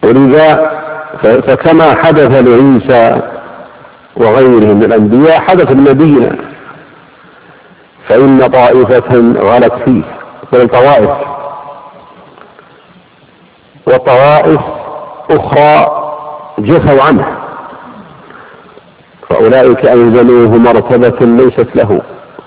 ولذا فكما حدث لعيسى وغيره من الأنبياء حدث لنبينا، فإن طائفة غلت فيه بالطوائف، وطوائف أخرى جفوا عنه، فأولئك أنزلوه مرتبة ليست له.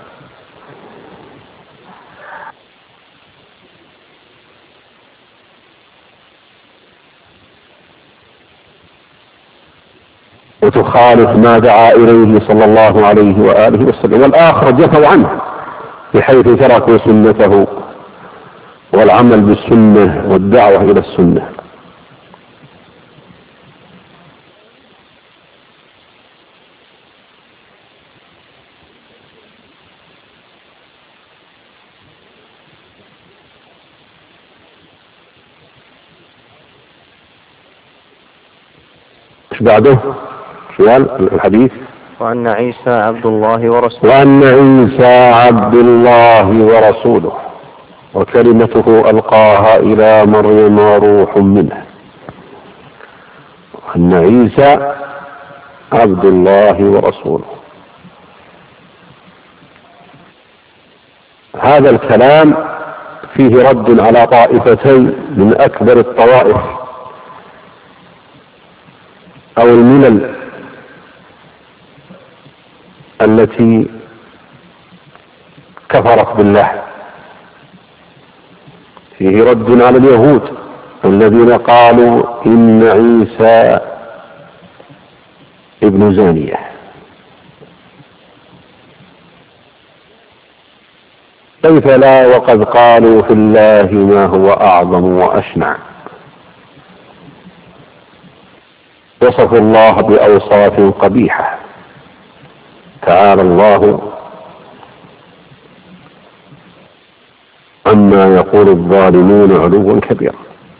وتخالف ما دعا إليه صلى الله عليه وآله وسلم، والآخر جفوا عنه بحيث تركوا سنته والعمل بالسنة والدعوة إلى السنة. ايش بعده؟ سؤال الحديث. وأن عيسى عبد الله ورسوله. وأن عيسى عبد الله ورسوله وكلمته ألقاها إلى مريم وروح منه. وأن عيسى عبد الله ورسوله. هذا الكلام فيه رد على طائفتين من أكبر الطوائف أو الملل التي كفرت بالله. فيه رد على اليهود الذين قالوا إن عيسى ابن زانية، كيف لا وقد قالوا في الله ما هو أعظم وأشنع. وصفوا الله بأوصاف قبيحة، تعالى الله عما يقول الظالمون علوا كبيرا.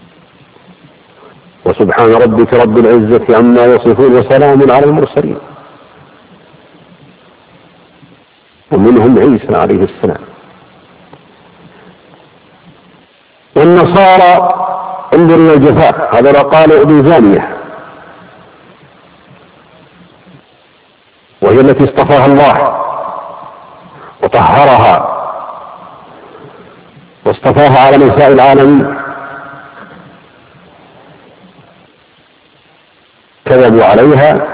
وسبحان ربك رب العزة عما يصفون وسلام على المرسلين. ومنهم عيسى عليه السلام. والنصارى انظر الى الجفاء، هذا قالوا ابن زانية، وهي التي اصطفاها الله وطهرها واصطفاها على نساء العالمين. كذبوا عليها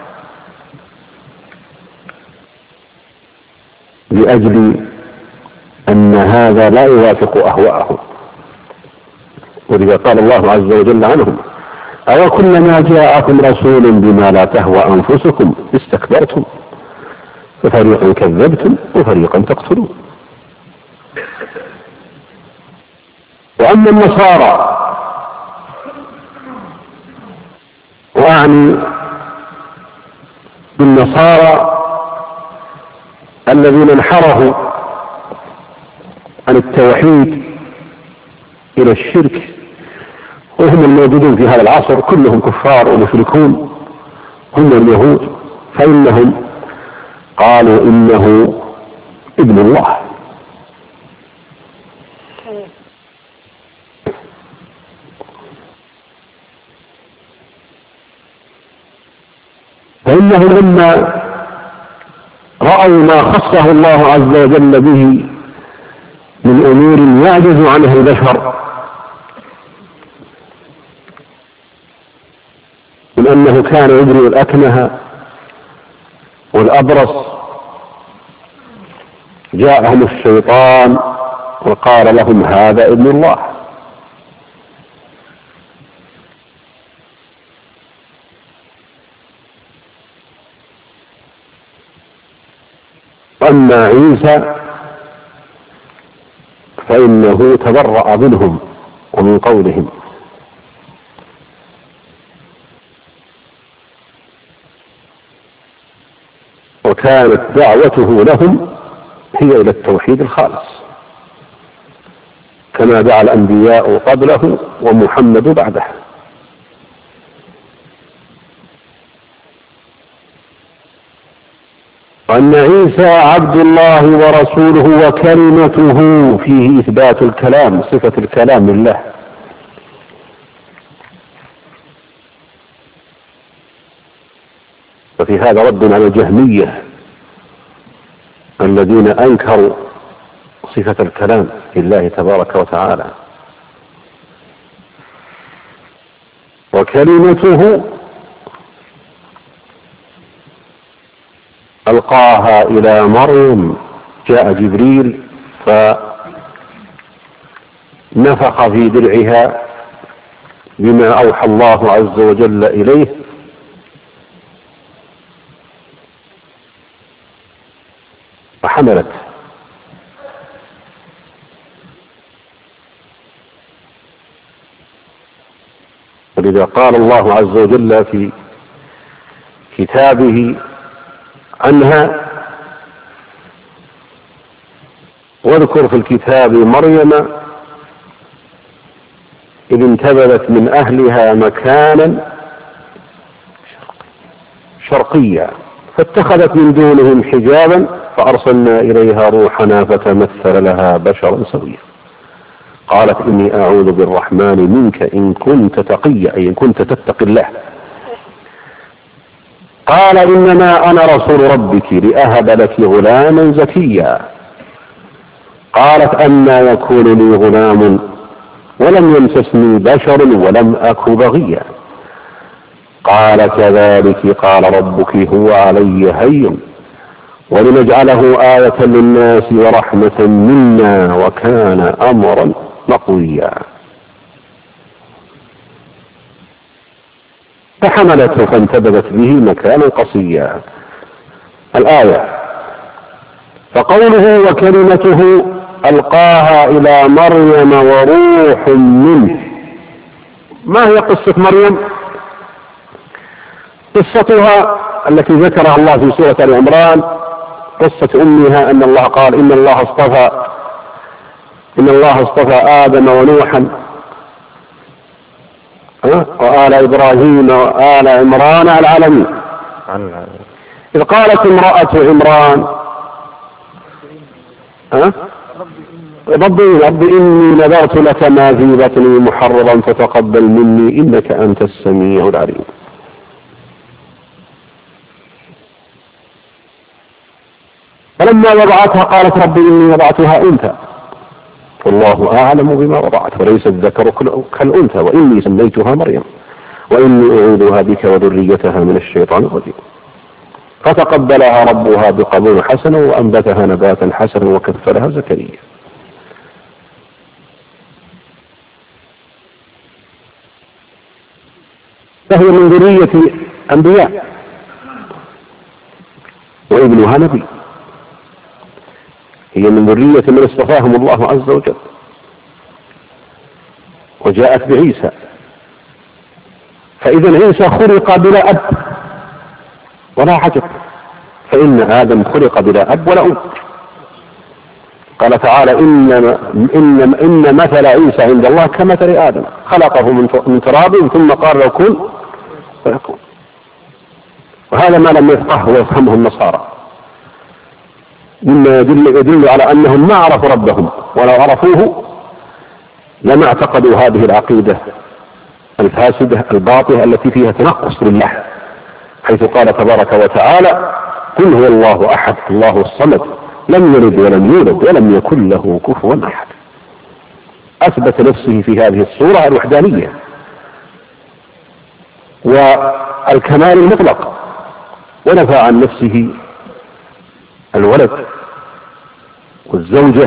لأجل أن هذا لا يوافق أهواءهم. ولذا قال الله عز وجل عنهم: أو كلما جاءكم رسول بما لا تهوى أنفسكم استكبرتم ففريقا كذبتم وفريقا تقتلون. وأما النصارى، وأعني بالنصارى الذين انحرفوا عن التوحيد إلى الشرك، وهم الموجودون في هذا العصر كلهم كفار ومشركون، هم اليهود، فإنهم قالوا إنه ابن الله. فإنهم لما رأوا ما خصه الله عز وجل به من أمور يعجز عنه البشر، من أنه كان يبرئ الأكمه والأبرص، جاءهم الشيطان وقال لهم هذا ابن الله. أما عيسى فإنه تبرأ منهم ومن قولهم، وكانت دعوته لهم هي إلى التوحيد الخالص، كما دعا الأنبياء قبله ومحمد بعده. وأن عيسى عبد الله ورسوله وكلمته، فيه إثبات الكلام، صفة الكلام لله، هذا رد على الجهمية الذين أنكروا صفة الكلام لله تبارك وتعالى. وكلمته ألقاها إلى مريم، جاء جبريل فنفخ في درعها بما أوحى الله عز وجل إليه، فحملت. ولذا قال الله عز وجل في كتابه عنها: واذكر في الكتاب مريم إذ انتبذت من أهلها مكانا شرقيا فاتخذت من دونهم حجابا فأرسلنا إليها روحنا فتمثل لها بشرا سويا قالت إني أعوذ بالرحمن منك إن كنت تقيا، أي إن كنت تتقي الله. قال إنما أنا رسول ربك لأهب لك غلاما زكيا. قالت أنى يكون لي غلام ولم يمسسني بشر ولم أك بغيا. قال كذلك قال ربك هو علي هين ولنجعله آية للناس ورحمة منا وكان أمرا مقضيا. فحملته فانتبذت به مكانا قصيا. الآية. فقوله وكلمته ألقاها إلى مريم وروح منه. ما هي قصة مريم؟ قصتها التي ذكرها الله في سورة آل عمران قصة أمها أن الله قال إن الله اصطفى آدم ونوحا وآل إبراهيم وآل عمران على العالمين. إذ قالت امرأة عمران رب إني نذرت لك ما في بطني محررا فتقبل مني إنك أنت السميع العليم. فلما وضعتها قالت رب إني وضعتها أنثى والله أعلم بما وضعت وليس الذكر كالأنثى وإني سميتها مريم وإني أعوذها بك وذريتها من الشيطان الرجيم. فتقبلها ربها بقبول حسن وأنبتها نباتا حسنا وكفلها زكريا. فهي من ذرية أنبياء وابنها نبي. هي من ذرية من اصطفاهم الله عز وجل. وجاءت بعيسى. فإذا عيسى خلق بلا أب ولا عجب، فإن آدم خلق بلا أب ولا أم. قال تعالى إن مثل عيسى عند الله كمثل آدم خلقه من تراب ثم قال له كن فيكون. وهذا ما لم يفقهه ويفهمه النصارى مما يدل على أنهم ما عرفوا ربهم، ولو عرفوه لما اعتقدوا هذه العقيدة الفاسدة الباطلة التي فيها تنقص لله، حيث قال تبارك وتعالى قل هو الله أحد الله الصمد لم يلد ولم يولد ولم يكن له كفوا أحد. أثبت نفسه في هذه الصورة الوحدانية والكمال المطلق، ونفى عن نفسه الولد والزوجة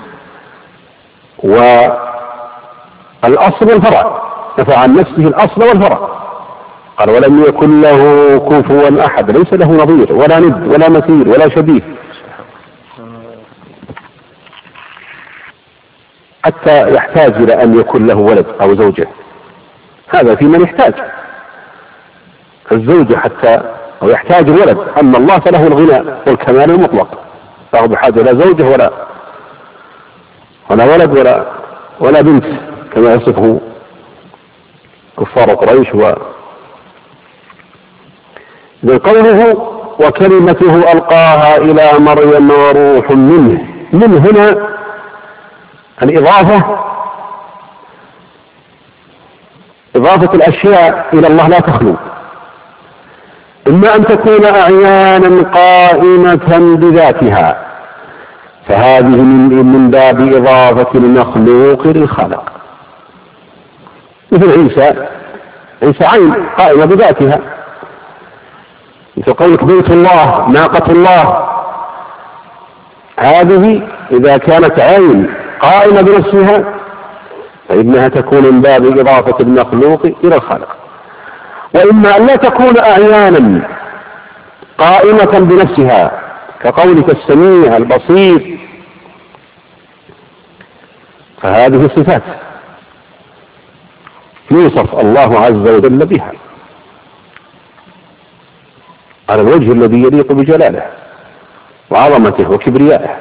والأصل والفرع. نفى عن نفسه الأصل والفرع. قال ولم يكن له كفوا أحد، ليس له نظير ولا ند ولا مثيل ولا شبيه، حتى يحتاج إلى أن يكون له ولد أو زوجة. هذا في من يحتاج الزوجة حتى أو يحتاج الولد، أما الله فله الغنى والكمال المطلق، فهو بحاجة لا زوجة ولا ولد ولا بنت كما يصفه كفار قريش. قوله وكلمته ألقاها إلى مريم وروح منه. من هنا الإضافة، إضافة الأشياء إلى الله لا تخلو. إما أن تكون أعيانا قائمة بذاتها، فهذه من باب إضافة المخلوق للخالق، مثل عيسى عين قائمة بذاتها، مثل قولك بيت الله، ناقة الله، هذه إذا كانت عين قائمة بنفسها فإنها تكون من باب إضافة المخلوق إلى الخالق. وإما أن لا تكون أعيانا قائمة بنفسها كقولك السميع البصير، فهذه صفات يوصف الله عز وجل بها على الوجه الذي يليق بجلاله وعظمته وكبريائه.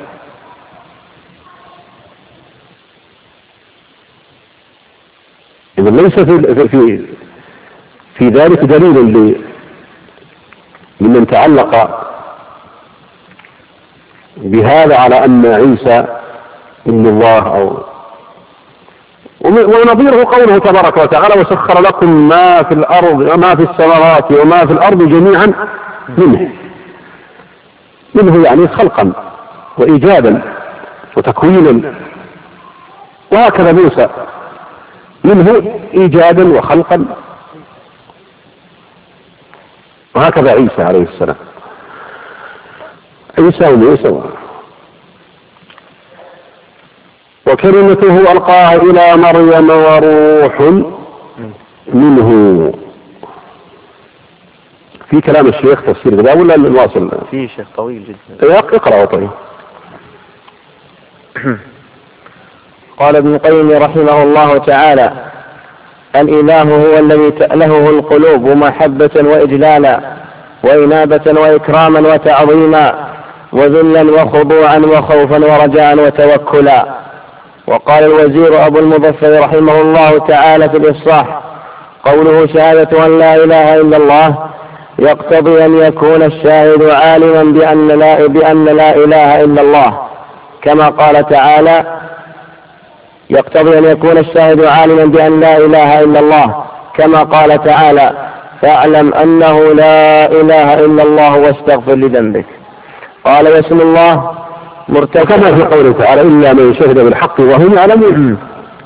إذا ليس في ذلك دليل لمن تعلق بهذا على أن عيسى ابن الله ونظيره قوله تبارك وتعالى وسخر لكم ما في الأرض وما في السماوات وما في الأرض جميعا منه يعني خلقا وإيجادا وتكوينا، وهكذا موسى منه إيجادا وخلقا، وهكذا عيسى عليه السلام، عيسى وموسى. وكلمته ألقاها إلى مريم وروح منه. في كلام الشيخ تفسير كذا ولا الواصل؟ في شيخ طويل جدا. اقرأ طيب. قال ابن القيم رحمه الله تعالى: الإله هو الذي تألهه القلوب محبة وإجلالا وإنابة وإكراما وتعظيما وذلا وخضوعا وخوفا ورجاء وتوكلا. وقال الوزير أبو المظفر رحمه الله تعالى في الإفصاح: قوله شهادة أن لا إله إلا الله يقتضي أن يكون الشاهد عالما بأن لا إله إلا الله، كما قال تعالى: يقتضي أن يكون الشاهد عالما بأن لا إله إلا الله، كما قال تعالى: فاعلم أنه لا إله إلا الله واستغفر لذنبك. قال: واسم الله مرتفع، كما في قوله تعالى: إلا من شهد بالحق وهم يعلمون.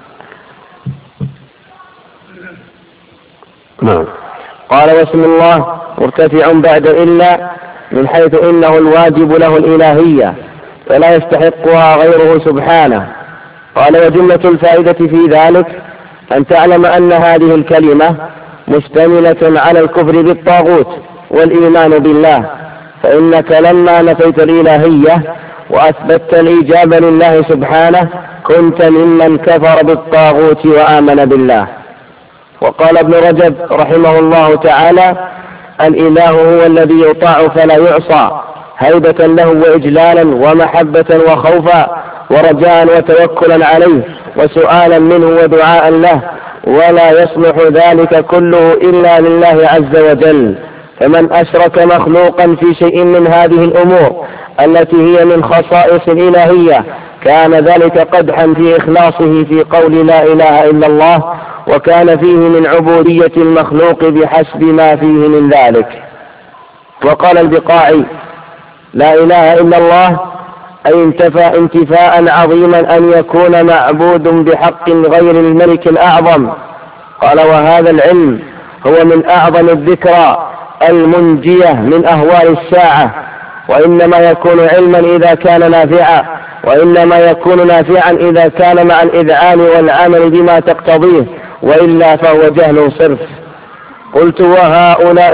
نعم. قال: واسم الله مرتفع بعد إلا من حيث إنه الواجب له الإلهية فلا يستحقها غيره سبحانه. قال: وجملة الفائدة في ذلك أن تعلم أن هذه الكلمة مشتملة على الكفر بالطاغوت والإيمان بالله، فإنك لما نفيت الإلهية وأثبتت الإجابة لله سبحانه كنت ممن كفر بالطاغوت وآمن بالله. وقال ابن رجب رحمه الله تعالى: الإله هو الذي يطاع فلا يعصى هيبة له وإجلالا ومحبة وخوفا ورجاء وتوكلا عليه وسؤالا منه ودعاء له، ولا يصلح ذلك كله إلا لله عز وجل. فمن أشرك مخلوقا في شيء من هذه الأمور التي هي من خصائص الإلهية كان ذلك قدحا في إخلاصه في قول لا إله إلا الله، وكان فيه من عبودية المخلوق بحسب ما فيه من ذلك. وقال البقاعي: لا إله إلا الله أي انتفى انتفاء عظيما أن يكون معبود بحق غير الملك الأعظم. قال: وهذا العلم هو من أعظم الذكرى المنجية من أهوال الساعة، وإنما يكون علما إذا كان نافعا، وإنما يكون نافعا إذا كان مع الإذعان والعمل بما تقتضيه، وإلا فهو جهل صرف. قلت: وهؤلاء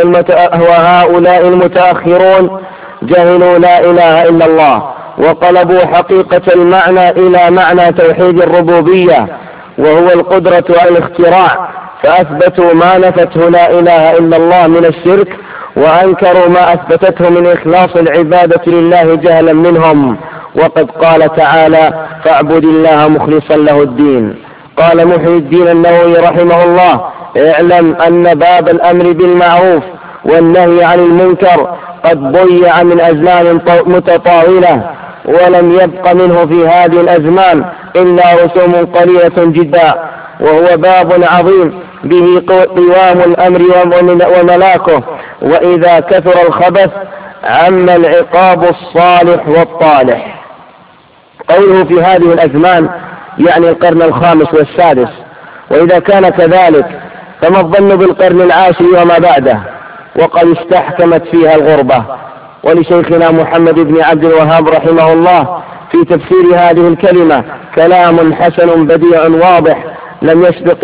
المتأخرون جهلوا لا إله إلا الله وقلبوا حقيقة المعنى إلى معنى توحيد الربوبية وهو القدرة على الاختراع، فأثبتوا ما نفته لا إله إلا الله من الشرك، وأنكروا ما أثبتته من إخلاص العبادة لله جهلا منهم. وقد قال تعالى: فاعبد الله مخلصا له الدين. قال محي الدين النووي رحمه الله: اعلم أن باب الأمر بالمعروف والنهي عن المنكر قد ضيع من أزمان متطاولة، ولم يبق منه في هذه الأزمان إلا رسوم قليلة جدا، وهو باب عظيم به قوام الأمر وملاكه، وإذا كثر الخبث عم العقاب الصالح والطالح. قوله في هذه الأزمان يعني القرن الخامس والسادس، وإذا كان كذلك فما الظن بالقرن العاشر وما بعده وقد استحكمت فيها الغربة. ولشيخنا محمد بن عبد الوهاب رحمه الله في تفسير هذه الكلمة كلام حسن بديع واضح لم يسبق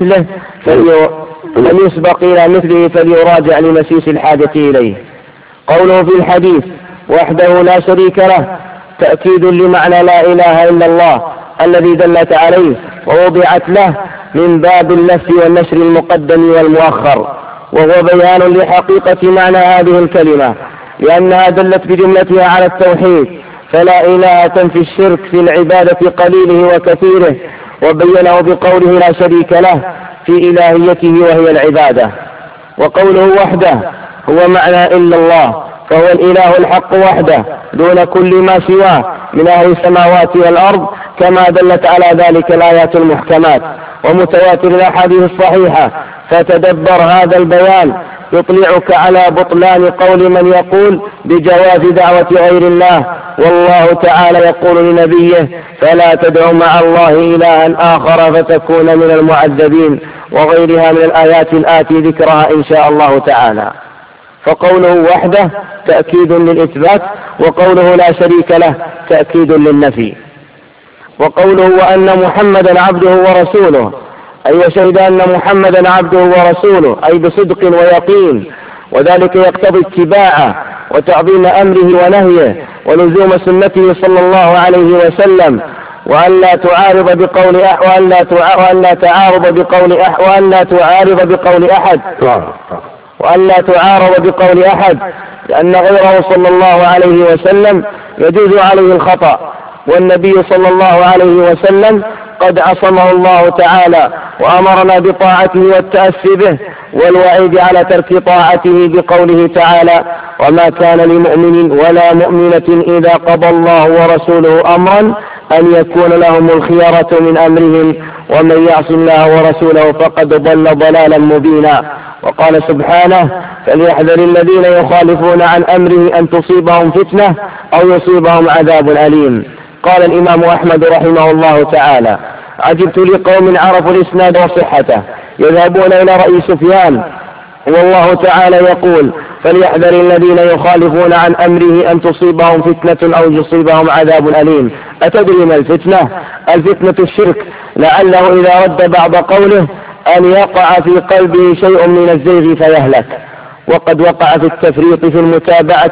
إلى مثله فليراجع لمسيس الحاجة إليه. قوله في الحديث وحده لا شريك له تأكيد لمعنى لا إله إلا الله الذي دلت عليه ووضعت له من باب اللف والنشر المقدم والمؤخر، وهو بيان لحقيقة معنى هذه الكلمة لأنها دلت بجملتها على التوحيد، فلا إله تنفي الشرك في العبادة قليله وكثيره، وبينه بقوله لا شريك له في إلهيته وهي العبادة. وقوله وحده هو معنى إلا الله، فهو الإله الحق وحده دون كل ما سواه من أهل السماوات والأرض، كما دلت على ذلك الآيات المحكمات ومتواتر الأحاديث الصحيحة. فتدبر هذا البيان يطلعك على بطلان قول من يقول بجواز دعوة غير الله، والله تعالى يقول لنبيه فلا تدعوا مع الله إلها آخر فتكون من المعذبين، وغيرها من الآيات الآتي ذكرها إن شاء الله تعالى. فقوله وحده تأكيد للإثبات، وقوله لا شريك له تأكيد للنفي. وقوله وأن محمدا عبده ورسوله أي وشهد أن محمدا عبده ورسوله أي بصدق ويقين، وذلك يقتضي اتباعه وتعظيم أمره ونهيه ولزوم سنته صلى الله عليه وسلم، وأن لا تعارض بقول أحد لأن غيره صلى الله عليه وسلم يجوز عليه الخطأ، والنبي صلى الله عليه وسلم قد عصمه الله تعالى وأمرنا بطاعته والتأسي به والوعيد على ترك طاعته بقوله تعالى وما كان لمؤمن ولا مؤمنة إذا قضى الله ورسوله أمرا أن يكون لهم الخيرة من أمرهم ومن يعص الله ورسوله فقد ضل ضلالا مبينا. وقال سبحانه فليحذر الذين يخالفون عن أمره أن تصيبهم فتنة أو يصيبهم عذاب أليم. قال الإمام أحمد رحمه الله تعالى عجبت لقوم عرفوا الإسناد وصحته يذهبون إلى رأي سفيان والله تعالى يقول فليحذر الذين يخالفون عن أمره أن تصيبهم فتنة أو يصيبهم عذاب أليم. أتدري ما الفتنة؟ الفتنة الشرك، لعله إذا رد بعض قوله أن يقع في قلبه شيء من الزيغ فيهلك، وقد وقع في التفريط في المتابعة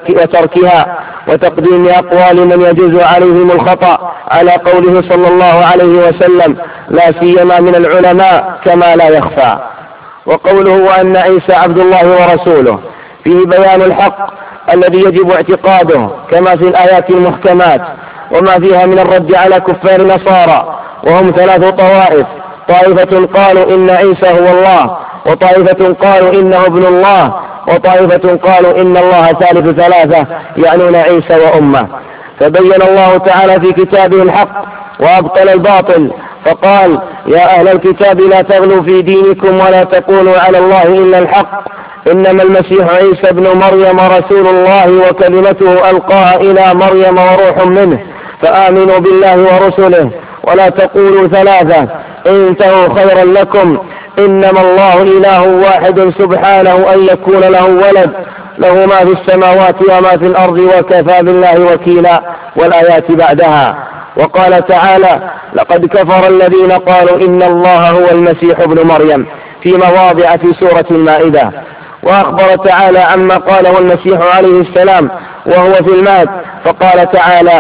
وتركها وتقديم أقوال من يجوز عليهم الخطأ على قوله صلى الله عليه وسلم لا سيما من العلماء كما لا يخفى. وقوله وأن عيسى عبد الله ورسوله فيه بيان الحق الذي يجب اعتقاده كما في الآيات المحكمات وما فيها من الرد على كفار النصارى، وهم 3 طوائف، طائفة قالوا إن عيسى هو الله، وطائفة قالوا إنه ابن الله، وطائفة قالوا إن الله ثالث 3 يعنون عيسى وأمه. فبين الله تعالى في كتابه الحق وأبطل الباطل فقال يا أهل الكتاب لا تغلوا في دينكم ولا تقولوا على الله إلا الحق إنما المسيح عيسى ابن مريم رسول الله وكلمته ألقاها إلى مريم وروح منه فآمنوا بالله ورسله ولا تقولوا 3 انتهوا خيرا لكم إنما الله إله واحد سبحانه أن يكون له ولد له ما في السماوات وما في الأرض وكفى بالله وكيلا، والآيات بعدها. وقال تعالى لقد كفر الذين قالوا إن الله هو المسيح ابن مريم في مواضع في سورة المائدة. وأخبر تعالى عما قاله المسيح عليه السلام وهو في المهد فقال تعالى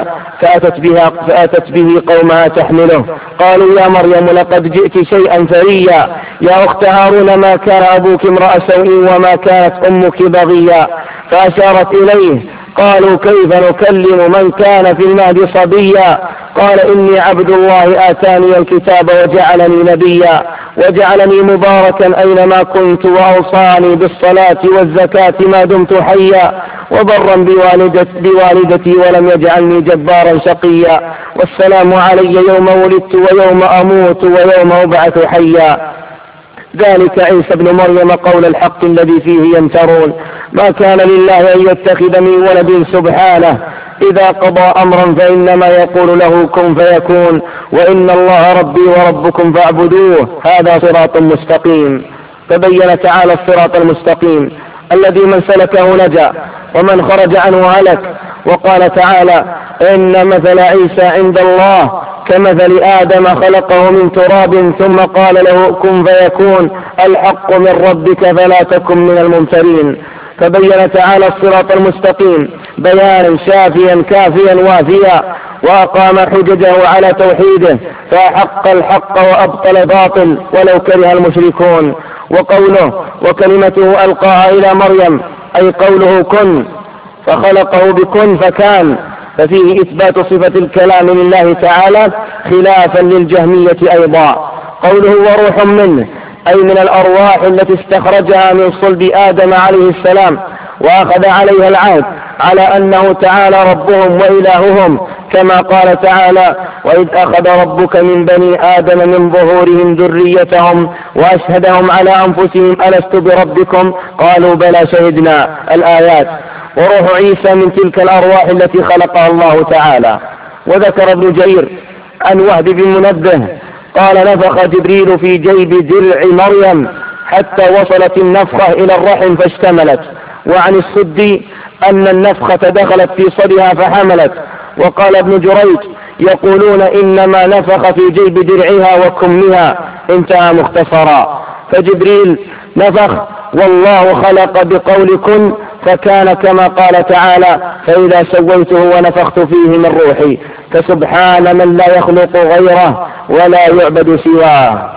فأتت به قومها تحمله قالوا يا مريم لقد جئت شيئا فريا يا أخت هارون ما كان أبوك امرأ سوء وما كانت أمك بغيا فأشارت إليه قالوا كيف نكلم من كان في المهد صبيا قال إني عبد الله آتاني الكتاب وجعلني نبيا وجعلني مباركا أينما كنت وأوصاني بالصلاة والزكاة ما دمت حيا وبرا بوالدتي ولم يجعلني جبارا شقيا والسلام علي يوم ولدت ويوم أموت ويوم أبعث حيا. ذلك عيسى بن مريم قول الحق الذي فيه يمترون ما كان لله أن يتخذ من ولد سبحانه إذا قضى أمرا فإنما يقول له كن فيكون وإن الله ربي وربكم فاعبدوه هذا صراط مستقيم. فبين تعالى الصراط المستقيم الذي من سلكه نجا ومن خرج عنه هلك. وقال تعالى إن مثل عيسى عند الله كمثل آدم خلقه من تراب ثم قال له كن فيكون الحق من ربك فلا تكن من الممترين. فبين تعالى الصراط المستقيم بيانا شافيا كافيا وافيا وأقام حججه على توحيده فأحق الحق وأبطل الباطل ولو كره المشركون. وقوله وكلمته ألقاها إلى مريم أي قوله كن فخلقه بكن فكان ففيه إثبات صفة الكلام لله تعالى خلافا للجهمية أيضا. قوله وروح منه أي من الأرواح التي استخرجها من صلب آدم عليه السلام وأخذ عليها العهد على أنه تعالى ربهم وإلههم كما قال تعالى وإذ أخذ ربك من بني آدم من ظهورهم ذريتهم وأشهدهم على أنفسهم ألست بربكم قالوا بلى شهدنا الآيات. وروح عيسى من تلك الأرواح التي خلقها الله تعالى. وذكر ابن جرير عن وهب بن منبه قال نفخ جبريل في جيب درع مريم حتى وصلت النفخة إلى الرحم فاشتملت. وعن السدي أن النفخة دخلت في صدرها فحملت. وقال ابن جريج يقولون إنما نفخ في جيب درعها وكمها انتهى مختصرا. فجبريل نفخ والله خلق بقول كن فكان كما قال تعالى فإذا سويته ونفخت فيه من روحي. فسبحان من لا يخلق غيره ولا يعبد سواه.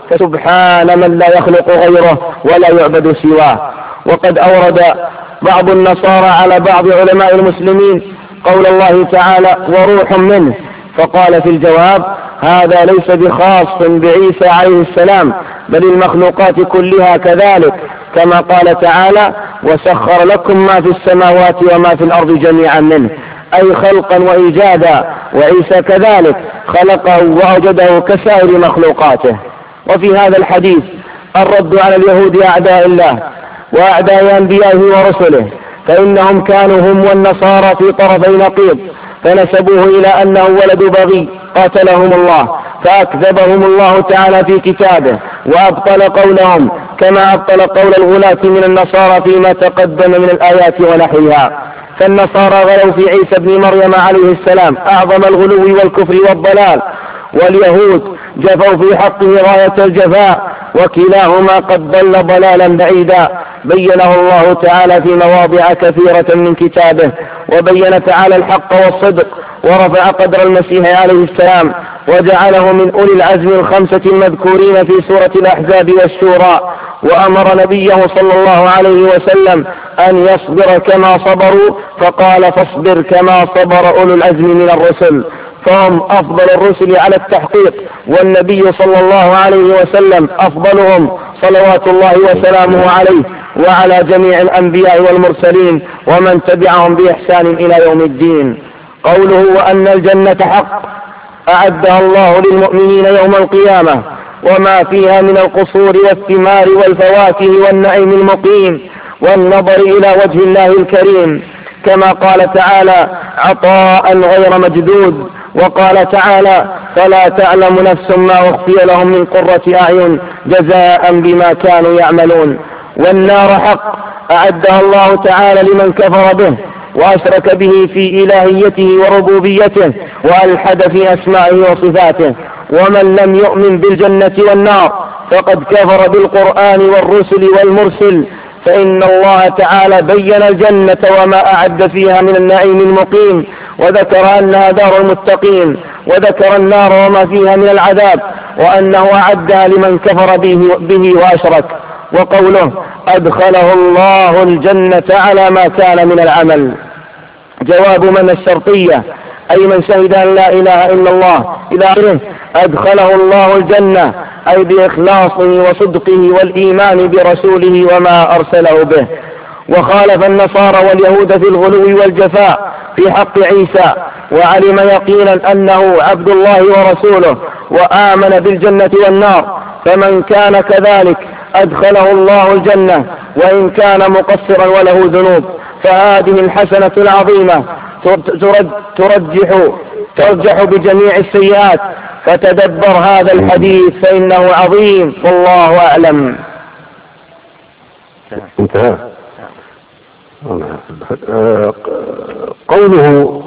فسبحان من لا يخلق غيره ولا يعبد سواه. وقد أورد بعض النصارى على بعض علماء المسلمين قول الله تعالى وروح منه فقال في الجواب هذا ليس بخاص بعيسى عليه السلام بل المخلوقات كلها كذلك كما قال تعالى وسخر لكم ما في السماوات وما في الأرض جميعا منه أي خلقا وإيجادا. وعيسى كذلك خلقه وأوجده كسائر مخلوقاته. وفي هذا الحديث الرد على اليهود أعداء الله وأعداء أنبيائه ورسله فإنهم كانوا هم والنصارى في طرفي نقيض فنسبوه إلى أنه ولد بغي قاتلهم الله فأكذبهم الله تعالى في كتابه وأبطل قولهم كما أبطل قول الغلاة من النصارى فيما تقدم من الآيات ونحوها. فالنصارى غلوا في عيسى بن مريم عليه السلام أعظم الغلو والكفر والضلال واليهود جفوا في حقه غاية الجفاء وكلاهما قد ضل ضلالا بعيدا بينه الله تعالى في مواضع كثيرة من كتابه. وبين تعالى الحق والصدق ورفع قدر المسيح عليه السلام وجعله من أولي العزم الخمسة المذكورين في سورة الأحزاب والشورى. وأمر نبيه صلى الله عليه وسلم أن يصبر كما صبروا فقال فاصبر كما صبر أولو العزم من الرسل فهم أفضل الرسل على التحقيق والنبي صلى الله عليه وسلم أفضلهم صلوات الله وسلامه عليه وعلى جميع الأنبياء والمرسلين ومن تبعهم بإحسان إلى يوم الدين. قوله وأن الجنة حق أعدها الله للمؤمنين يوم القيامة وما فيها من القصور والثمار والفواكه والنعيم المقيم والنظر إلى وجه الله الكريم كما قال تعالى عطاء غير مجدود. وقال تعالى فلا تعلم نفس ما أخفي لهم من قرة أعين جزاء بما كانوا يعملون. والنار حق أعدها الله تعالى لمن كفر به وأشرك به في إلهيته وربوبيته وألحد في أسمائه وصفاته. ومن لم يؤمن بالجنة والنار فقد كفر بالقرآن والرسل والمرسل فإن الله تعالى بين الجنة وما أعد فيها من النعيم المقيم وذكر أنها دار المتقين وذكر النار وما فيها من العذاب وأنه أعدها لمن كفر به وأشرك. وقوله أدخله الله الجنة على ما كان من العمل جواب من الشرطية أي من شهد أن لا إله إلا الله إلى آخره أدخله الله الجنة أي بإخلاصه وصدقه والإيمان برسوله وما أرسله به. وخالف النصارى واليهود في الغلو والجفاء في حق عيسى وعلم يقينا أنه عبد الله ورسوله وآمن بالجنة والنار فمن كان كذلك أدخله الله الجنة وإن كان مقصرا وله ذنوب. فهذه الحسنة العظيمة ترجح بجميع السيئات. فتدبر هذا الحديث فإنه عظيم، والله أعلم. انتهى. قوله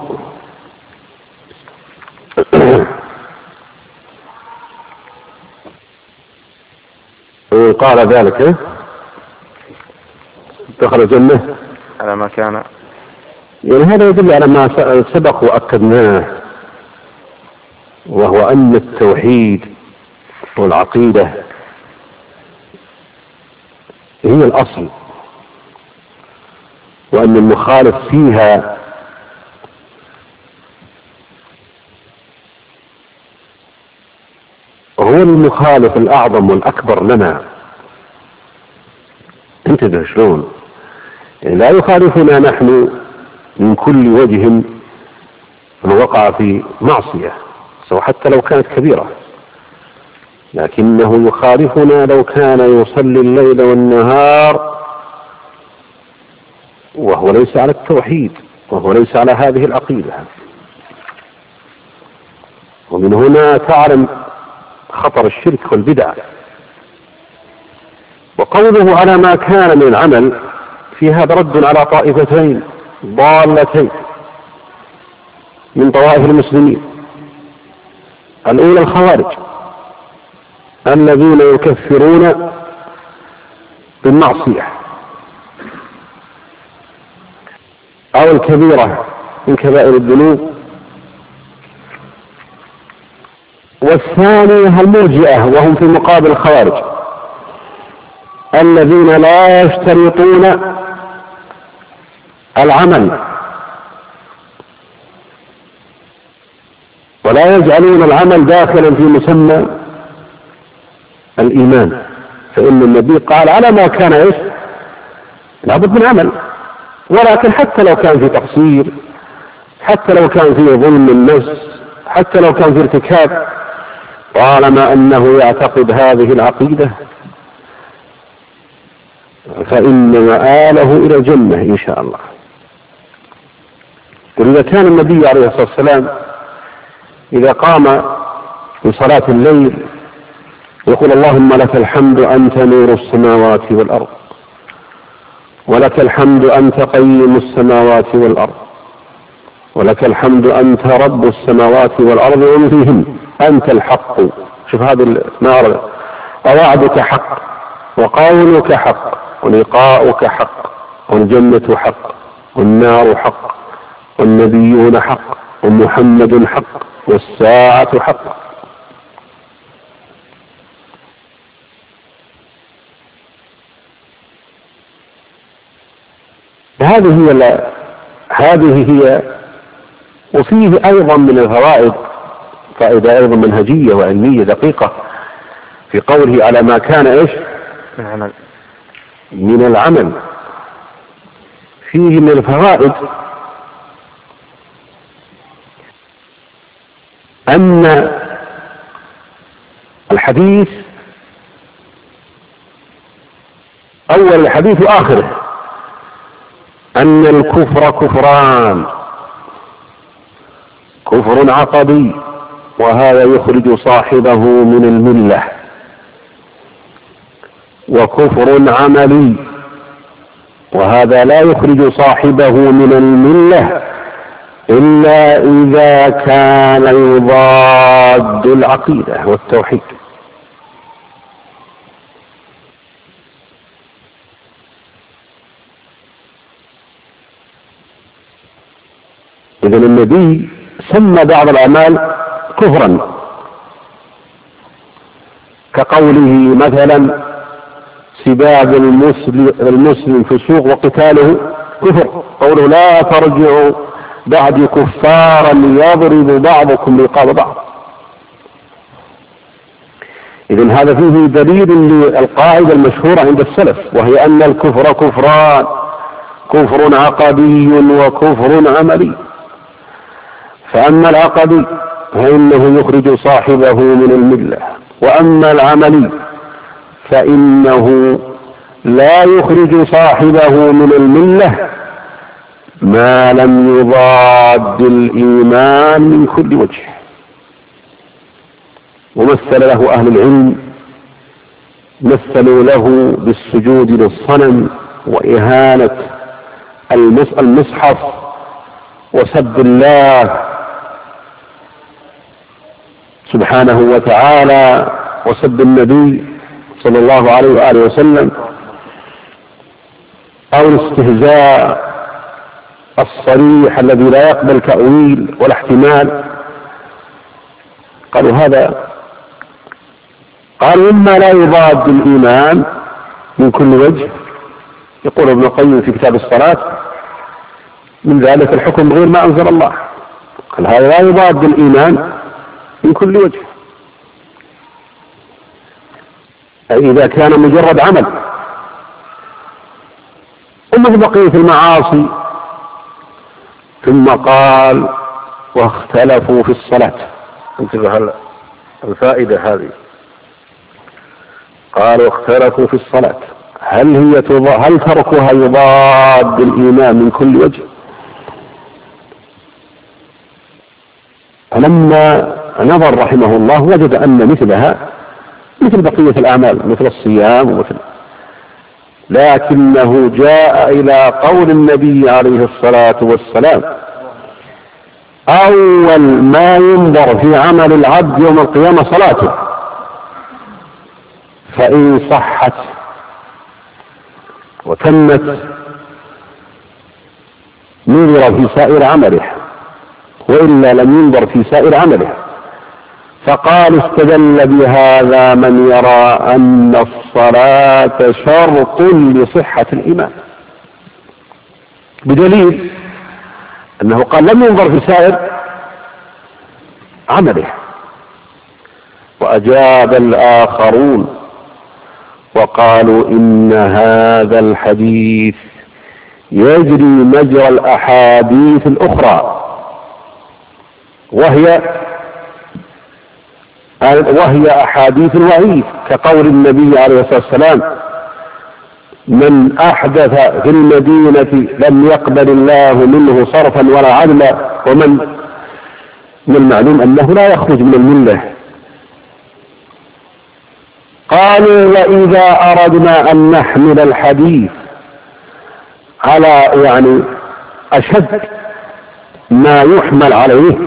قال ذلك دخل الجنة على ما كان، يعني هذا يدل على ما سبق وأكدناه، وهو أن التوحيد والعقيدة هي الأصل، وأن المخالف فيها هو المخالف الأعظم والأكبر لنا. انتبه شلون، يعني لا يخالفنا نحن من كل وجه من وقع في معصية سواء حتى لو كانت كبيرة، لكنه يخالفنا لو كان يصلي الليل والنهار وهو ليس على التوحيد، وهو ليس على هذه العقيدة. ومن هنا تعلم خطر الشرك والبدع. وقوله على ما كان من العمل في هذا رد على طائفتين ضالتين من طوائف المسلمين. الأولى الخوارج الذين يكفرون بالمعصية أو الكبيرة من كبائر الذنوب. والثانية المرجئة وهم في مقابل الخوارج الذين لا يشترطون العمل ولا يجعلون العمل داخلا في مسمى الإيمان، فإن النبي قال على ما كان إيش لابد من عمل، ولكن حتى لو كان في تقصير، حتى لو كان في ظلم النفس، حتى لو كان في ارتكاب، طالما أنه يعتقد هذه العقيدة فإن مآله إلى الجنة إن شاء الله. ولذا كان النبي عليه الصلاة والسلام إذا قام في صلاة الليل يقول اللهم لك الحمد أنت نور السماوات والأرض، ولك الحمد أنت قيم السماوات والأرض، ولك الحمد أنت رب السماوات والأرض ومن فيهن، أنت الحق. شوف هذا ما ووعدك حق، وقولك حق، ولقاؤك حق، والجنة حق، والنار حق، والنبيون حق، ومحمد حق، والساعة حق. هذه هي. وفيه أيضا من الفوائد فائدة أيضا منهجية وعلمية دقيقة في قوله على ما كان إيش من العمل. فيه من الفوائد أن الحديث أول الحديث وآخره أن الكفر كفران، كفر عقدي وهذا يخرج صاحبه من الملة، وكفر عملي وهذا لا يخرج صاحبه من الملة إلا إذا كان يضاد العقيدة والتوحيد. إذن النبي سمى بعض الأعمال كفرا، كقوله مثلا سباب المسلم فسوق وقتاله كفر، قوله لا ترجعوا بعد كفارا يضرب بعضكم رقاب بعض. إذن هذا فيه دليل للقاعدة المشهورة عند السلف، وهي أن الكفر كفران، كفر عقدي وكفر عملي. فأما العقدي فإنه يخرج صاحبه من الملة، وأما العملي فإنه لا يخرج صاحبه من الملة ما لم يضاد الإيمان من كل وجه. ومثل له أهل العلم، مثلوا له بالسجود للصنم وإهانة المصحف وسب الله سبحانه وتعالى وسب النبي صلى الله عليه وآله وسلم، أو الاستهزاء الصريح الذي لا يقبل تأويل ولا احتمال. قالوا هذا، قالوا إما لا يضاد الإيمان من كل وجه. يقول ابن القيم في كتاب الصلاة من ذلك الحكم بغير ما أنزل الله، قال هذا لا يضاد الإيمان من كل وجه، أي إذا كان مجرد عمل. ومن بقية المعاصي. ثم قال واختلفوا في الصلاة. انتبه الفائدة هذه. قال واختلفوا في الصلاة هل تركها يضاد الإيمان من كل وجه؟ فلما نظر رحمه الله وجد أن مثلها مثل بقية الأعمال، مثل الصيام ومثل، لكنه جاء إلى قول النبي عليه الصلاة والسلام أول ما ينظر في عمل العبد يوم القيامة صلاته، فإن صحت وتمت نظر في سائر عمله، وإلا لم ينظر في سائر عمله. فقال استدل بهذا من يرى أن الصلاة شرط لصحة الإيمان، بدليل أنه قال لم ينظر في سائر عمله. وأجاب الآخرون وقالوا إن هذا الحديث يجري مجرى الأحاديث الأخرى، وهي أحاديث الوعيد، كقول النبي عليه الصلاة والسلام من أحدث في المدينة لم يقبل الله منه صرفا ولا عدلا، ومن من المعلوم أنه لا يخرج من الملة. قالوا وإذا أردنا أن نحمل الحديث على أشد ما يحمل عليه،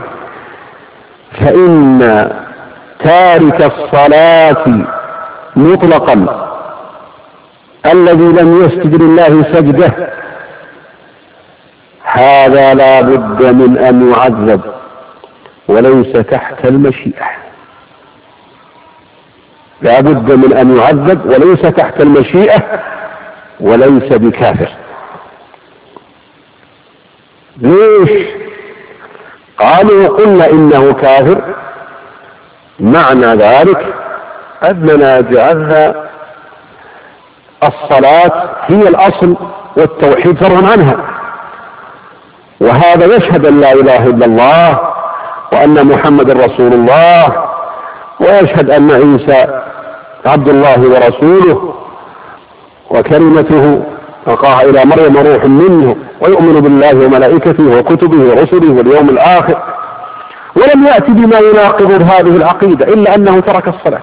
فإن تارك الصلاة مطلقا الذي لم يسجد لله سجده هذا لا بد من أن يعذب وليس تحت المشيئة، لا بد من أن يعذب وليس تحت المشيئة وليس بكافر. ليش؟ قالوا قلنا إنه كافر، معنى ذلك أننا جعلنا الصلاة هي الأصل والتوحيد فرعا عنها، وهذا يشهد أن لا إله إلا الله وأن محمد رسول الله، ويشهد أن عيسى عبد الله ورسوله وكلمته ألقاها إلى مريم روح منه، ويؤمن بالله وملائكته وكتبه ورسله واليوم الآخر، ولم يأتي بما يناقض هذه العقيدة إلا أنه ترك الصلاة.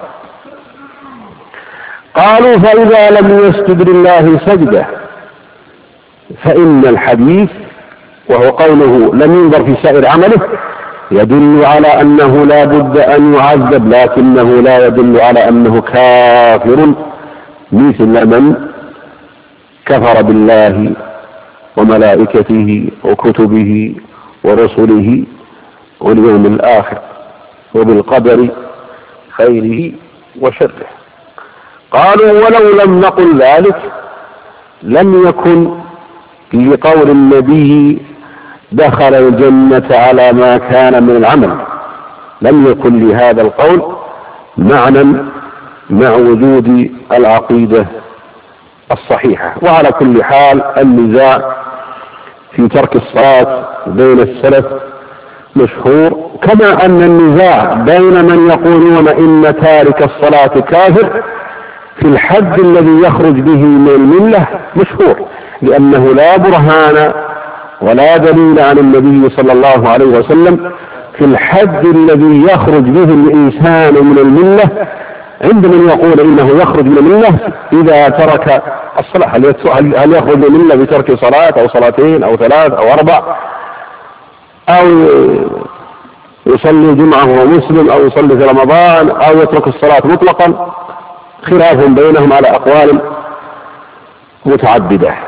قالوا فإذا لم يسجد لله سجدة، فإن الحديث وهو قوله لم ينظر في سائر عمله يدل على أنه لا بد أن يعذب، لكنه لا يدل على أنه كافر مثل من كفر بالله وملائكته وكتبه ورسله واليوم الآخر وبالقدر خيره وشره. قالوا ولو لم نقل ذلك لم يكن في قول النبي دخل الجنة على ما كان من العمل، لم يكن لهذا القول معنى مع وجود العقيدة الصحيحة. وعلى كل حال النزاع في ترك الصلاة بين السلف مشهور، كما أن النزاع بين من يقولون إن تارك الصلاة كافر في الحد الذي يخرج به من الملة مشهور، لأنه لا برهان ولا دليل عن النبي صلى الله عليه وسلم في الحد الذي يخرج به الإنسان من الملة. عند من يقول إنه يخرج من الملة إذا ترك الصلاة، هل يخرج من الملة بترك صلاة أو صلاتين أو ثلاث أو أربع، أو يصلي جمعة وهو مسلم، أو يصلي في رمضان، أو يترك الصلاة مطلقا؟ خلاف بينهم على أقوال متعددة.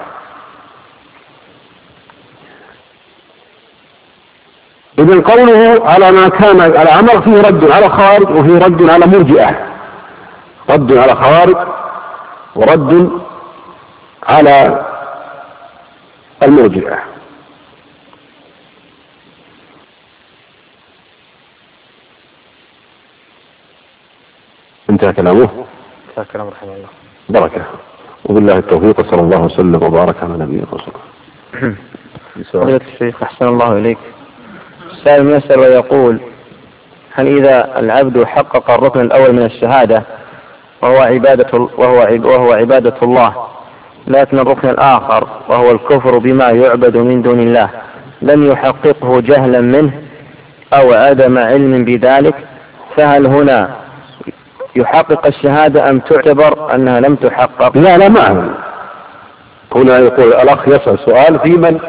إذن قوله على ما كان على عمر فيه رد على خوارج وفيه رد على مرجئة، رد على خوارج ورد على المرجئة. انتهى كلامه. كلام رحمه الله. بركة، وبالله التوفيق، صلى الله وسلم وبارك على نبينا ورسوله. فضيلة الشيخ أحسن الله إليك، السائل يسأل ويقول: هل إذا العبد حقق الركن الأول من الشهادة وهو عبادة الله، لكن الركن الآخر وهو الكفر بما يعبد من دون الله لم يحققه جهلا منه أو عدم علم بذلك، فهل هنا يحقق الشهادة أم تعتبر أنها لم تحقق؟ لا معه. هنا يقول الأخ يسأل سؤال في من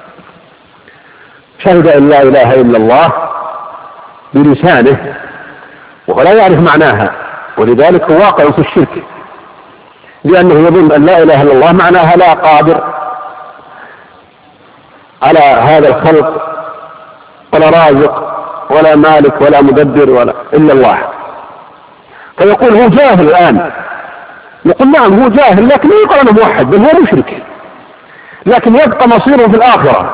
شهد أن لا إله إلا الله بلسانه وهو لا يعرف معناها، ولذلك هو واقع في الشرك، لأنه يظن أن لا إله إلا الله معناها لا قادر على هذا الخلق ولا رازق ولا مالك ولا مدبر ولا إلا الله، فيقول هو جاهل الآن. نقول نعم هو جاهل، لكن لا يقال أنه موحد، بل هو مشرك، لكن يبقى مصيره في الآخرة،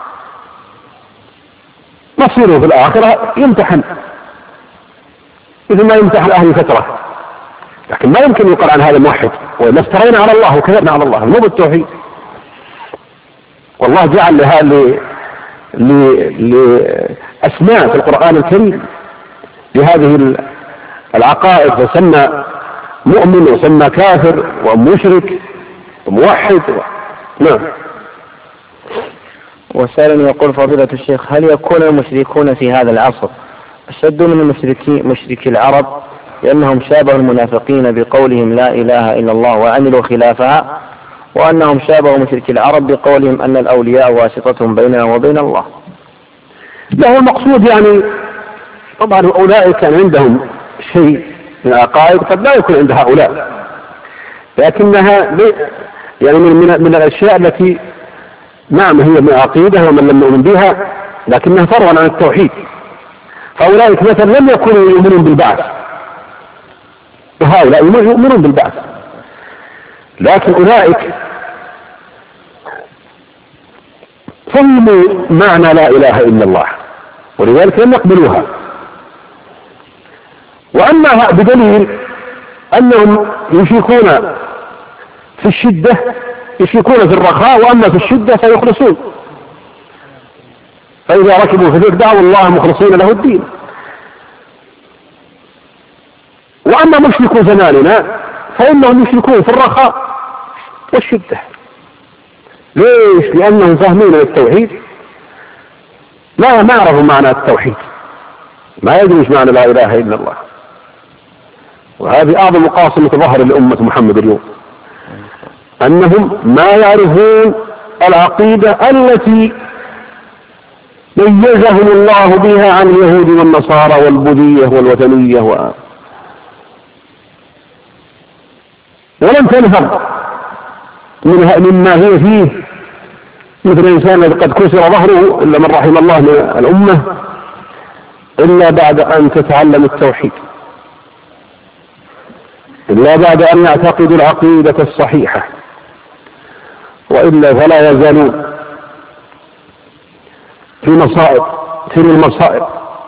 مصيره في الآخرة يمتحن إذا ما يمتحن أهل فترة، لكن ما يمكن يقال عن هذا موحد، وإلا افترينا على الله وكذبنا على الله، مو بالتوحيد. والله جعل لأسماء في القرآن الكريم لهذه العقائد، فسمى مؤمن وسمى كافر ومشرك وموحد نعم. وسائل يقول فضيلة الشيخ: هل يكون المشركون في هذا العصر أشد من مشركي العرب لأنهم شابهوا المنافقين بقولهم لا إله إلا الله وعملوا خلافها، وأنهم شابهوا مشركي العرب بقولهم أن الأولياء واسطة بيننا وبين الله؟ لا، هو المقصود يعني طبعا أولئك كان عندهم شيء من العقائد قد لا يكون عند هؤلاء، لكنها يعني من الأشياء التي نعم هي من العقيدة ومن لم يؤمن بها، لكنها فرعا عن التوحيد. فأولئك مثلا لم يكونوا يؤمنون بالبعث، وهؤلاء يؤمنون بالبعث، لكن أولئك فهموا معنى لا إله إلا الله ولذلك لم يقبلوها. وأما بدليل أنهم يشركون في الشدة، يشركون في الرخاء، وأما في الشدة فيخلصون، فإذا ركبوا في ذلك دعوا الله مخلصين له الدين. وأما مشركو زماننا فإنهم يشركون في الرخاء والشدة. ليش؟ لأنهم فاهمين التوحيد ما عرفوا معنى التوحيد، ما يدري ايش معنى لا إله إلا الله. وهذه أعظم مقاصد تظهر لأمة محمد اليوم، أنهم ما يعرفون العقيدة التي ميزهم الله بها عن اليهود والنصارى والبوذية والوثنية ولم تنهض مما هي فيه، مثل الإنسان الذي قد كسر ظهره إلا من رحم الله من الأمة إلا بعد أن تتعلم التوحيد، إلا بعد أن يعتقدوا العقيدة الصحيحة، وإلا فلا يزالون في مصائب في المصائب.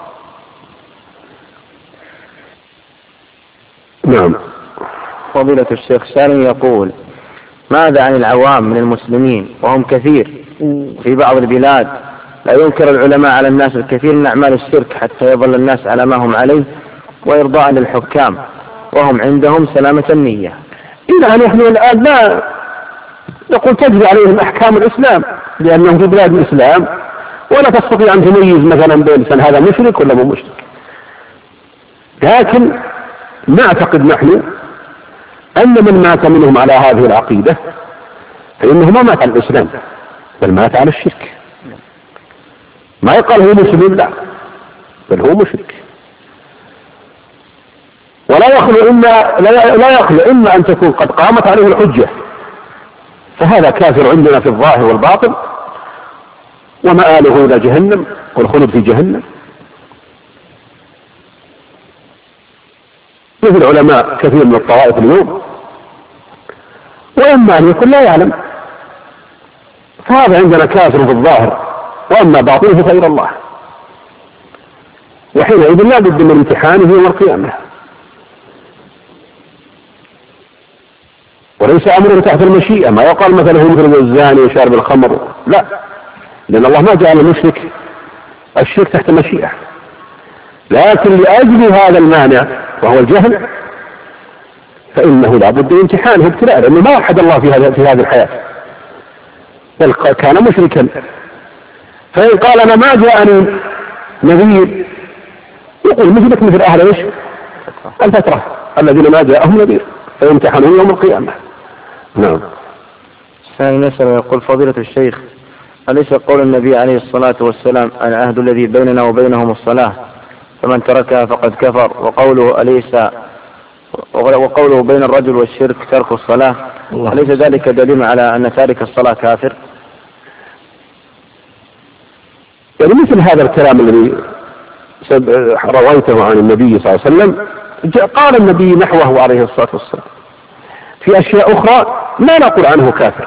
نعم. فضيلة الشيخ سالم يقول: ماذا عن العوام من المسلمين وهم كثير في بعض البلاد لا ينكر العلماء على الناس الكثير من أعمال الشرك حتى يظل الناس على ما هم عليه وإرضاء للحكام، وهم عندهم سلامة النية. إذا نحن الآن لا نقول تجري عليهم أحكام الإسلام لأنهم في بلاد الإسلام، ولا تستطيع أن تميز مثلا بين إنسان هذا مشرك ولا مو مشرك. لكن نعتقد نحن أن من مات منهم على هذه العقيدة فإنه ما مات على الإسلام بل مات على الشرك. ما يقال هو مسلم، لا، بل هو مشرك. ولا يخلو إما أن تكون قد قامت عليه الحجة فهذا كافر عندنا في الظاهر والباطن ومآله إلى جهنم والخلد في جهنم، مثل علماء كثير من الطوائف اليوم. وإما أن يكون لا يعلم فهذا عندنا كافر في الظاهر وأما باطنه فغير الله، وحينئذ لا بد من امتحانه يوم القيامة. وليس أمر تحت المشيئة، ما يقال مثلا هو مثل الزاني وشارب الخمر، لا، لأن الله ما جعل المشرك الشرك تحت مشيئة، لكن لأجل هذا المانع وهو الجهل فإنه لا بد من امتحانه ابتلاء، لأنه ما وحد الله في هذه الحياة بل كان مشركا. فإن قال أنا ما جاءني نذير يقول مثلك مثل أهل ايش الفترة الذين ما جاءهم نذير فيمتحنون يوم القيامة. نعم. ثاني مسألة يقول فضيلة الشيخ: أليس قول النبي عليه الصلاة والسلام العهد الذي بيننا وبينهم الصلاة فمن تركها فقد كفر، وقوله بين الرجل والشرك ترك الصلاة، أليس ذلك دليل على أن تارك الصلاة كافر؟ يعني مثل هذا الكلام الذي رويته عن النبي صلى الله عليه وسلم قال النبي نحوه عليه الصلاة والسلام في أشياء أخرى ما نقول عنه كافر،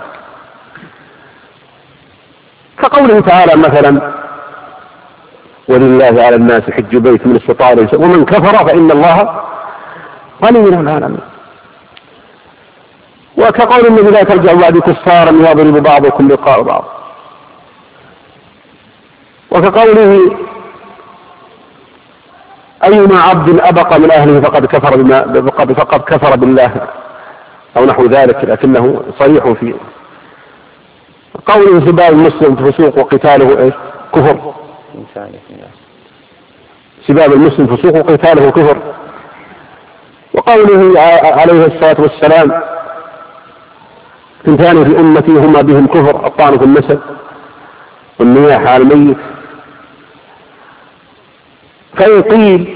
كقوله تعالى مثلا ولله على الناس حج بيت من استطاع ومن كفر فإن الله غني عن العالمين، وكقول النبي لا ترجعوا بعد كفارا يضرب بعضكم لقاء بعض، وكقوله أيما عبد أبق من أهله فقد كفر بالله أو نحو ذلك، لكنه صريح فيه. قوله سباب المسلم فسوق وقتاله ايش؟ كفر. سباب المسلم فسوق وقتاله كفر. وقوله عليه الصلاة والسلام ثنتان في أمتي هما بهم كفر: الطعن في النسب والنياحة على الميت. فإن قيل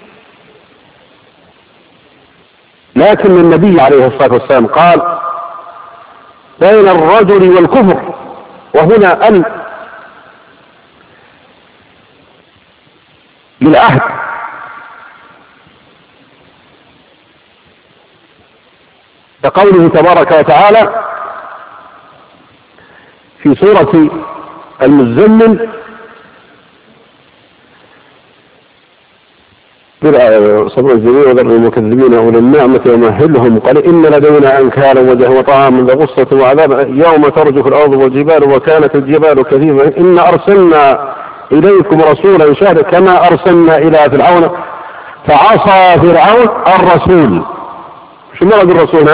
لكن النبي عليه الصلاة والسلام قال بين الرجل والكفر، وهنا للعهد، كقوله تبارك وتعالى في سورة المزمل صبر الجميع وذر المكذبين أولي النعمة ومهلهم قال إن لدينا أنكالا وجهوا وطعاما ذا غصة وعذاب يوم ترجف الأرض والجبال وكانت الجبال كثيفا إن أرسلنا إليكم رسولا شاهدا كما أرسلنا إلى فرعون فعصى فرعون الرسول. شو مراد الرسول؟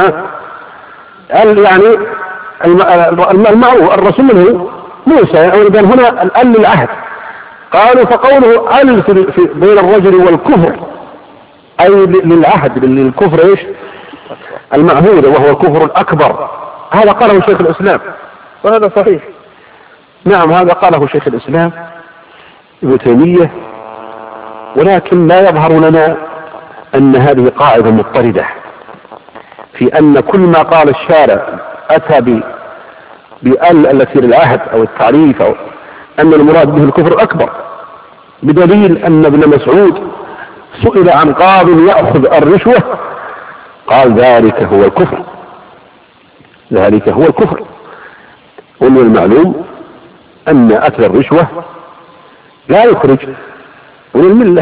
يعني المعروف الرسول منه موسى، يعني هنا للعهد. قالوا فقوله بين الرجل والكفر أي للعهد للكفر ايش المعهود وهو الكفر الأكبر. هذا قاله شيخ الإسلام وهذا صحيح. نعم هذا قاله شيخ الإسلام ابن تيمية، ولكن لا يظهر لنا أن هذه قاعدة مضطردة في أن كل ما قال الشارع أتى التي للعهد أو التعريف أو أن المراد به الكفر الأكبر، بدليل أن ابن مسعود سئل عن قاض يأخذ الرشوة قال ذلك هو الكفر، ذلك هو الكفر. ومن المعلوم أن أكل الرشوة لا يخرج من الملة.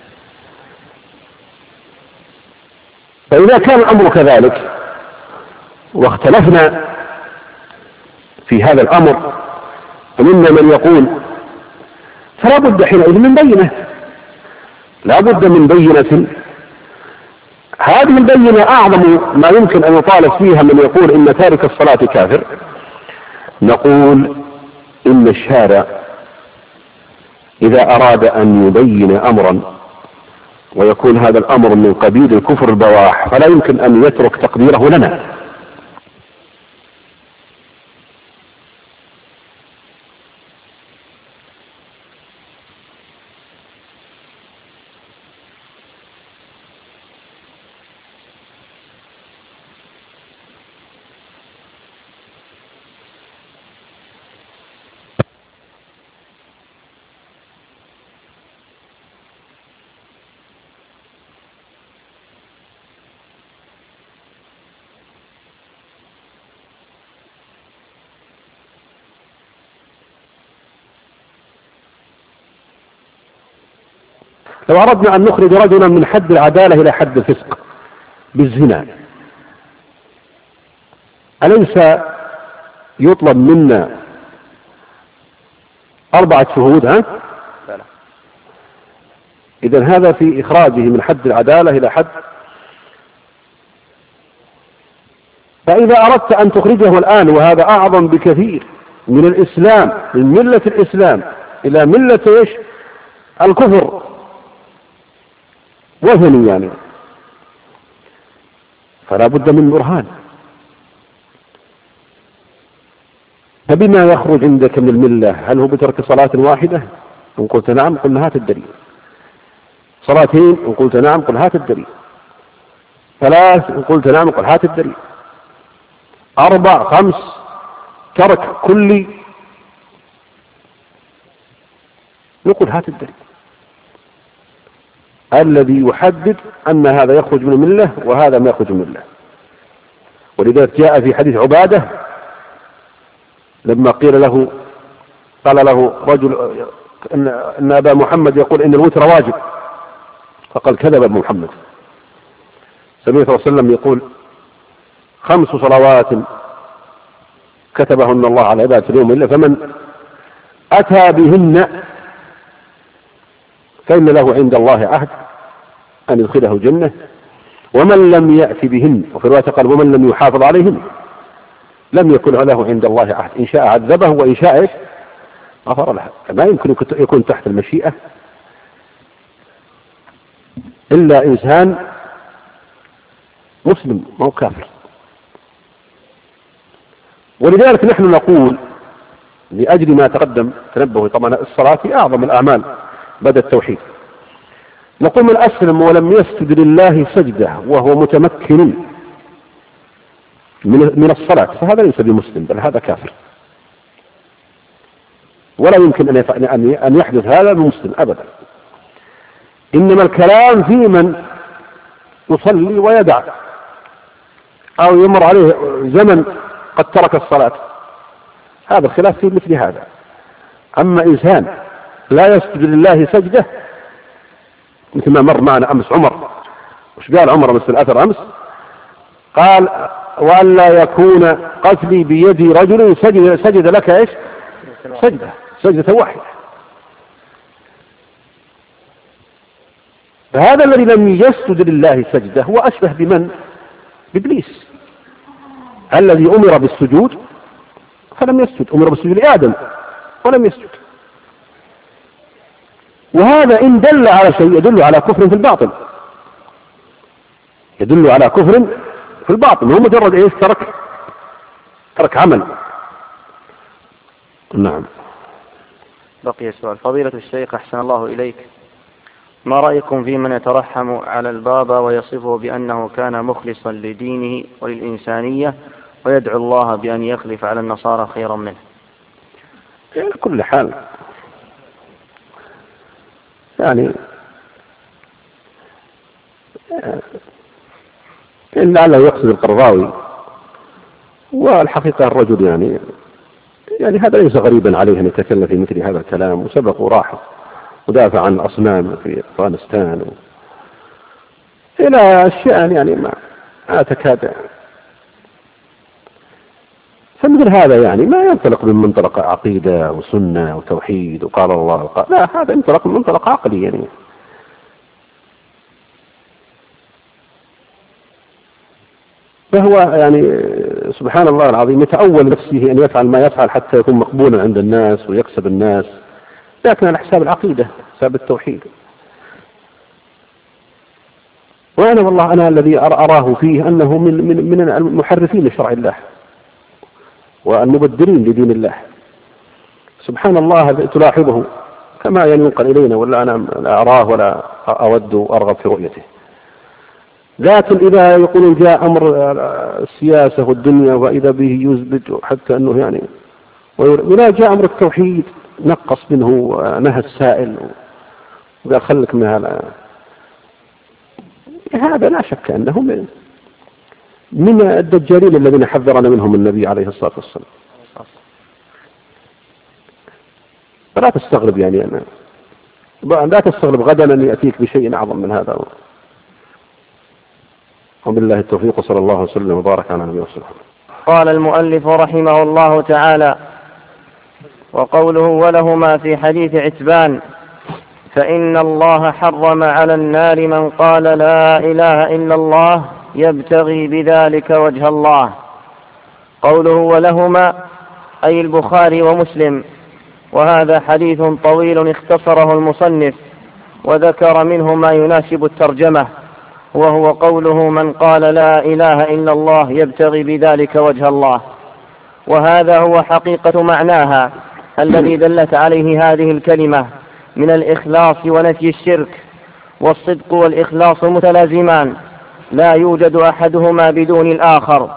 فإذا كان الأمر كذلك واختلفنا في هذا الأمر فمنا من يقول فلا بد حينئذ من بينة، لا بد من بينة هذه البينة أعظم ما يمكن أن يطالب فيها من يقول إن تارك الصلاة كافر. نقول إن الشارع إذا أراد أن يبين أمرا ويكون هذا الأمر من قبيل الكفر البواح فلا يمكن أن يترك تقديره لنا. لو أردنا أن نخرج رجلا من حد العدالة إلى حد الفسق بالزنا، أليس يطلب منا 4 شهود؟ إذن هذا في إخراجه من حد العدالة إلى حد. فإذا أردت أن تخرجه الآن وهذا أعظم بكثير من الإسلام، من ملة الإسلام إلى ملة إيش؟ الكفر وثني يعني، فلا بد من برهان. فبما يخرج عندك من الملة؟ هل هو بترك صلاة واحدة؟ إن قلت نعم قلنا هات الدليل. 2 إن قلت نعم قل هات الدليل. 3 إن قلت نعم قل هات الدليل. 4 5 ترك كلي نقول هات الدليل الذي يحدد أن هذا يخرج من الملة وهذا ما يخرج من الملة. ولذلك جاء في حديث عبادة لما قال له رجل إن أبا محمد يقول إن الوتر واجب، فقال كذب ابن محمد. سمعت صلى الله عليه وسلم يقول 5 صلوات كتبهن الله على عباد في اليوم إلا فمن أتى بهن فإن له عند الله عهد أن يدخله جنة، ومن لم يأتي بهن، وفي رواية قال ومن لم يحافظ عليهن لم يكن له عند الله عهد، إن شاء عذبه وإن شاء غفر له. ما يمكن يكون تحت المشيئة إلا إنسان مسلم ما هو كافر. ولذلك نحن نقول لأجل ما تقدم تنبه، طبعا الصلاة أعظم الأعمال بعد التوحيد، نقول من أسلم ولم يسجد لله سجدة وهو متمكن من الصلاة فهذا ليس بمسلم بل هذا كافر، ولا يمكن أن يحدث هذا بمسلم أبدا. إنما الكلام في من يصلي ويدع أو يمر عليه زمن قد ترك الصلاة، هذا الخلاف في مثل هذا. أما إنسان لا يسجد لله سجدة مثل ما مر معنا أمس عمر، وش قال عمر مثل الأثر أمس؟ قال وأن لا يكون قتلي بيد رجل سجد لك إيش؟ سجدة واحدة. فهذا الذي لم يسجد لله سجدة هو أشبه بمن؟ بإبليس الذي أمر بالسجود فلم يسجد، أمر بالسجود لآدم ولم يسجد. وهذا إن دل على شيء يدل على كفر في الباطل، يدل على كفر في الباطل، هو مجرد إيش؟ ترك عمل. نعم. بقي السؤال. فضيلة الشيخ أحسن الله إليك، ما رأيكم في من يترحم على البابا ويصفه بأنه كان مخلصا لدينه وللإنسانية ويدعو الله بأن يخلف على النصارى خيرا منه؟ على كل حال يعني إن لعله يقصد القرضاوي، والحقيقة الرجل يعني هذا ليس غريبا عليه أن يتكلم في مثل هذا الكلام، وسبق وراح ودافع عن الأصنام في أفغانستان إلى أشياء يعني ما تكاد. فمثل هذا يعني ما ينطلق من منطلق عقيدة وسنة وتوحيد وقال الله وقال، لا، هذا ينطلق من منطلق عقلي يعني. فهو يعني سبحان الله العظيم يتأول نفسه أن يفعل ما يفعل حتى يكون مقبولا عند الناس ويكسب الناس، لكن على حساب العقيدة، حساب التوحيد. وأنا والله أنا الذي أراه فيه أنه من المحرفين لشرع الله والمبدلين لدين الله. سبحان الله تلاحظه كما ينقل إلينا، ولا أنا لا أراه ولا أود وأرغب في رؤيته. لكن إذا يقولون جاء أمر السياسة والدنيا وإذا به يزبد حتى أنه يعني ولا جاء أمر التوحيد نقص منه ونهى السائل وقال خلك من هذا لا شك أنه من الدجالين الذين حذرنا منهم النبي عليه الصلاة والسلام. فلا تستغرب يعني أنا لا تستغرب غدا أن يأتيك بشيء أعظم من هذا. وبالله التوفيق، صلى الله وسلم وبارك على نبينا محمد. قال المؤلف رحمه الله تعالى: وقوله ولهما في حديث عتبان: فإن الله حرم على النار من قال لا إله إلا الله يبتغي بذلك وجه الله. قوله ولهما أي البخاري ومسلم، وهذا حديث طويل اختصره المصنف وذكر منه ما يناسب الترجمة، وهو قوله من قال لا إله إلا الله يبتغي بذلك وجه الله. وهذا هو حقيقة معناها الذي دلت عليه هذه الكلمة من الإخلاص ونفي الشرك. والصدق والإخلاص متلازمان، لا يوجد أحدهما بدون الآخر،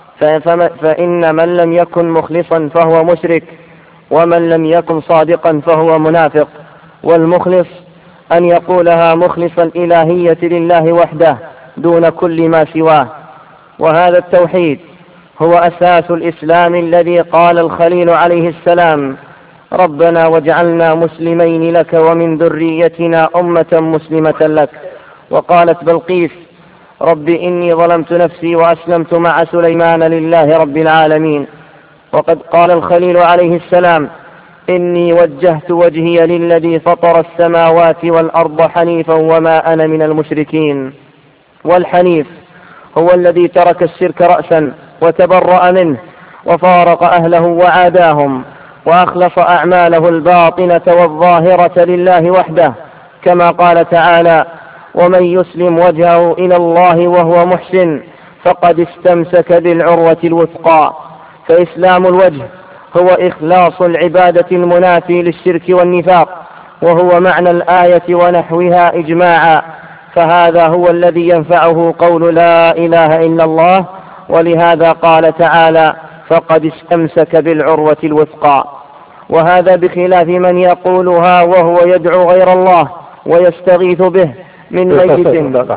فإن من لم يكن مخلصا فهو مشرك، ومن لم يكن صادقا فهو منافق. والمخلص أن يقولها مخلصا الإلهية لله وحده دون كل ما سواه. وهذا التوحيد هو أساس الإسلام الذي قال الخليل عليه السلام: ربنا واجعلنا مسلمين لك ومن ذريتنا أمة مسلمة لك. وقالت بلقيس: رب إني ظلمت نفسي وأسلمت مع سليمان لله رب العالمين. وقد قال الخليل عليه السلام: إني وجهت وجهي للذي فطر السماوات والأرض حنيفا وما أنا من المشركين. والحنيف هو الذي ترك الشرك رأسا وتبرأ منه وفارق أهله وعاداهم وأخلص أعماله الباطنة والظاهرة لله وحده، كما قال تعالى: ومن يسلم وجهه إلى الله وهو محسن فقد استمسك بالعروة الوثقى. فإسلام الوجه هو إخلاص العبادة المنافي للشرك والنفاق، وهو معنى الآية ونحوها إجماعا. فهذا هو الذي ينفعه قول لا إله إلا الله، ولهذا قال تعالى: فقد استمسك بالعروة الوثقى. وهذا بخلاف من يقولها وهو يدعو غير الله ويستغيث به من ميت.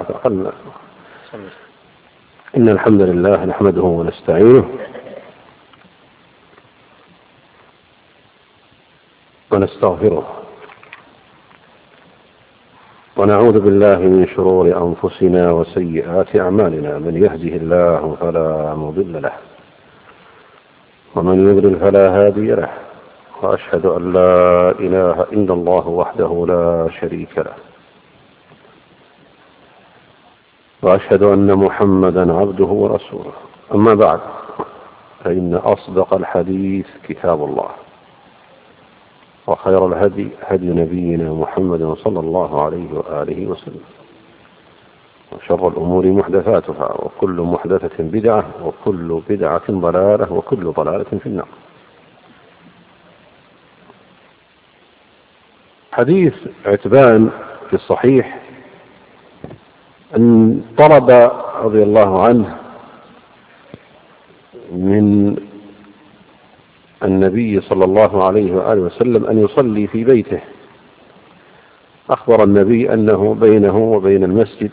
إن الحمد لله نحمده ونستعينه ونستغفره ونعوذ بالله من شرور أنفسنا وسيئات أعمالنا. من يهده الله فلا مضل له ومن يضلل فلا هادي له، وأشهد أن لا إله إلا الله وحده لا شريك له، وأشهد أن محمدا عبده ورسوله. أما بعد، فإن أصدق الحديث كتاب الله، وخير الهدي هدي نبينا محمد صلى الله عليه وآله وسلم، وشر الأمور محدثاتها، وكل محدثة بدعة، وكل بدعة ضلالة، وكل ضلالة في النار. حديث عتبان في الصحيح أن طلب رضي الله عنه من النبي صلى الله عليه وآله وسلم أن يصلي في بيته. أخبر النبي أنه بينه وبين المسجد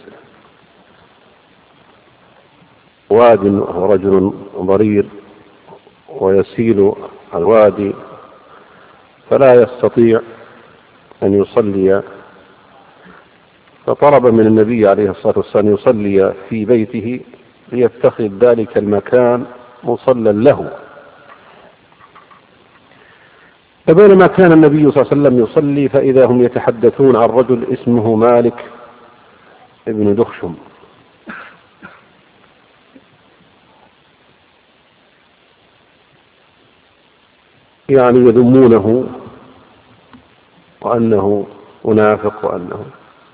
واد، رجل ضرير ويسيل الوادي فلا يستطيع أن يصلي، فطلب من النبي عليه الصلاة والسلام يصلي في بيته ليتخذ ذلك المكان مصلى له. فبينما كان النبي صلى الله عليه وسلم يصلي فإذا هم يتحدثون عن رجل اسمه مالك ابن دخشم، يعني يذمونه وأنه منافق وأنه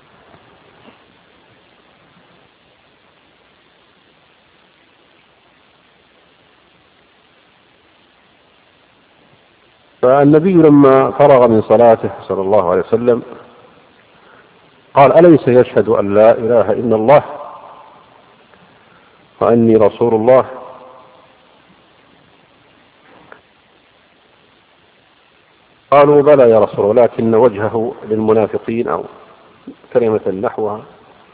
فالنبي لما فرغ من صلاته صلى الله عليه وسلم قال: أليس يشهد أن لا إله إلا الله وأني رسول الله؟ قالوا: بلى يا رسول الله، ولكن وجهه للمنافقين أو كلمة نحوها.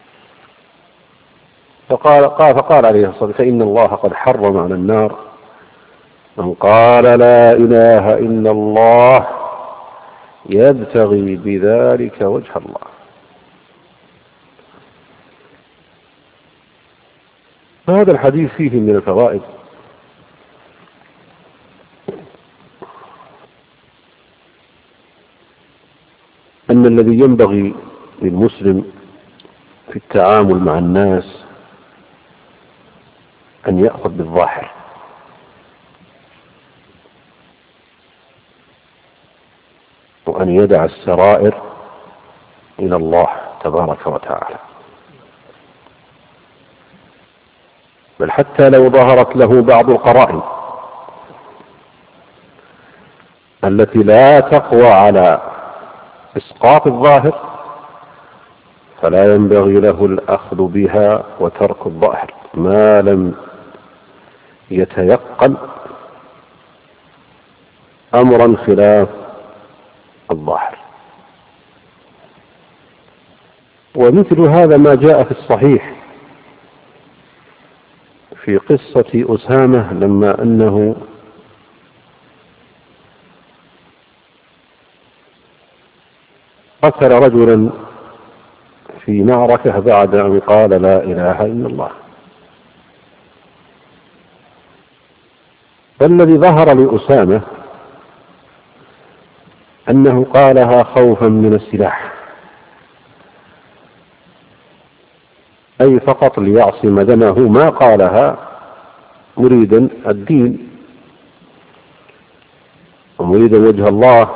فقال عليه الصلاة والسلام: فإن الله قد حرم على النار من قال لا إله إلا الله يبتغي بذلك وجه الله. فهذا الحديث فيه من الفوائد أن الذي ينبغي للمسلم في التعامل مع الناس أن يأخذ بالظاهر، وأن يدع السرائر إلى الله تبارك وتعالى، بل حتى لو ظهرت له بعض القرائن التي لا تقوى على إسقاط الظاهر فلا ينبغي له الأخذ بها وترك الظاهر ما لم يتيقن أمرا خلاف الظاهر. ومثل هذا ما جاء في الصحيح في قصة أسامة لما أنه قتل رجلا في معركة بعد أن قال لا إله إلا الله. فالذي ظهر لأسامة أنه قالها خوفا من السلاح، أي فقط ليعصم دمه، ما قالها مريدا الدين ومريدا وجه الله.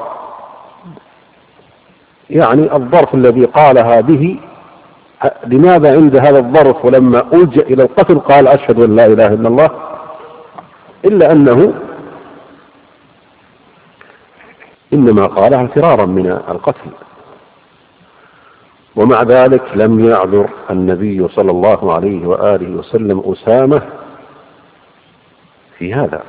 يعني الظرف الذي قالها به، لماذا عند هذا الظرف ولما ألجأ إلى القتل قال أشهد أن لا إله إلا الله؟ إلا أنه إنما قالها فرارا من القتل، ومع ذلك لم يعذر النبي صلى الله عليه وآله وسلم أسامة في هذا،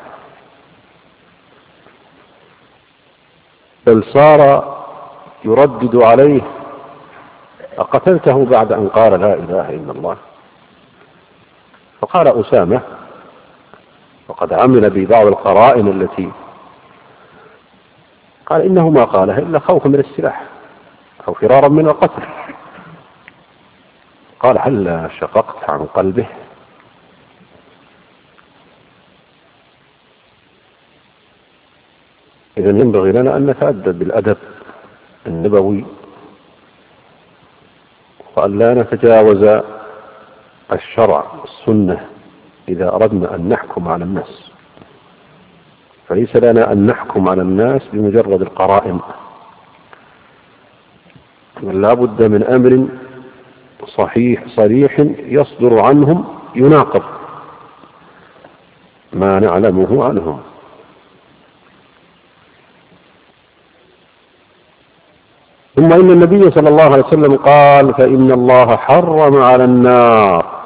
بل صار يردد عليه: أقتلته بعد أن قال لا إله إلا الله؟ فقال أسامة وقد عمل ببعض القرائن التي قال إنه ما قالها إلا خوفا من السلاح أو فرارا من القتل. قال: هل شققت عن قلبه؟ إذا ينبغي لنا أن نتأدب بالأدب النبوي وأن لا نتجاوز الشرع والسنة إذا أردنا أن نحكم على الناس. فليس لنا أن نحكم على الناس بمجرد القرائن، بل لا بد من أمر صريح يصدر عنهم يناقض ما نعلمه عنهم. ثم إن النبي صلى الله عليه وسلم قال: فإن الله حرم على النار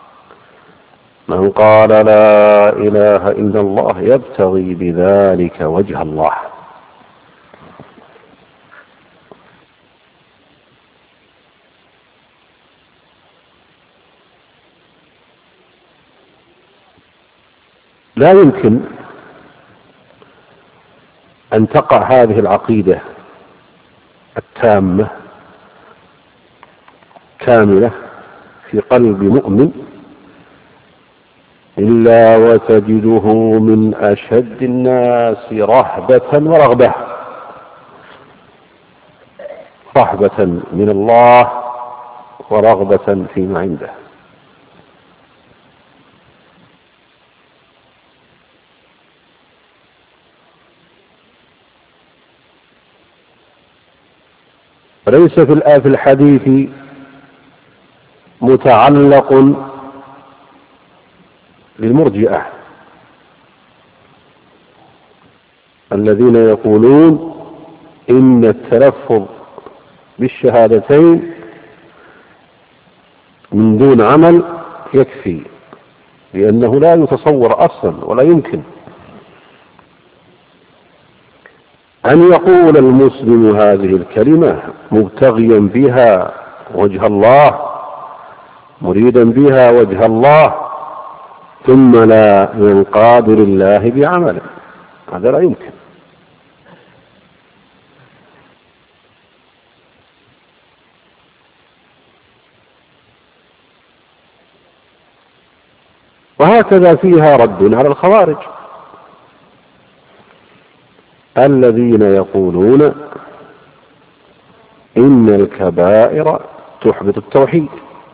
من قال لا إله إلا الله يبتغي بذلك وجه الله. لا يمكن أن تقع هذه العقيدة التامة كاملة في قلب مؤمن إلا وتجده من أشد الناس رهبة ورغبة، رهبة من الله ورغبة فيما عنده. وليس في الحديث متعلق للمرجئة الذين يقولون إن التلفظ بالشهادتين من دون عمل يكفي، لأنه لا يتصور أصلا ولا يمكن أن يقول المسلم هذه الكلمة مبتغيا بها وجه الله، مريدا بها وجه الله، ثم لا ينقاد لله بعمله. هذا لا يمكن. وهكذا فيها رد على الخوارج الذين يقولون إن الكبائر تحبط التوحيد،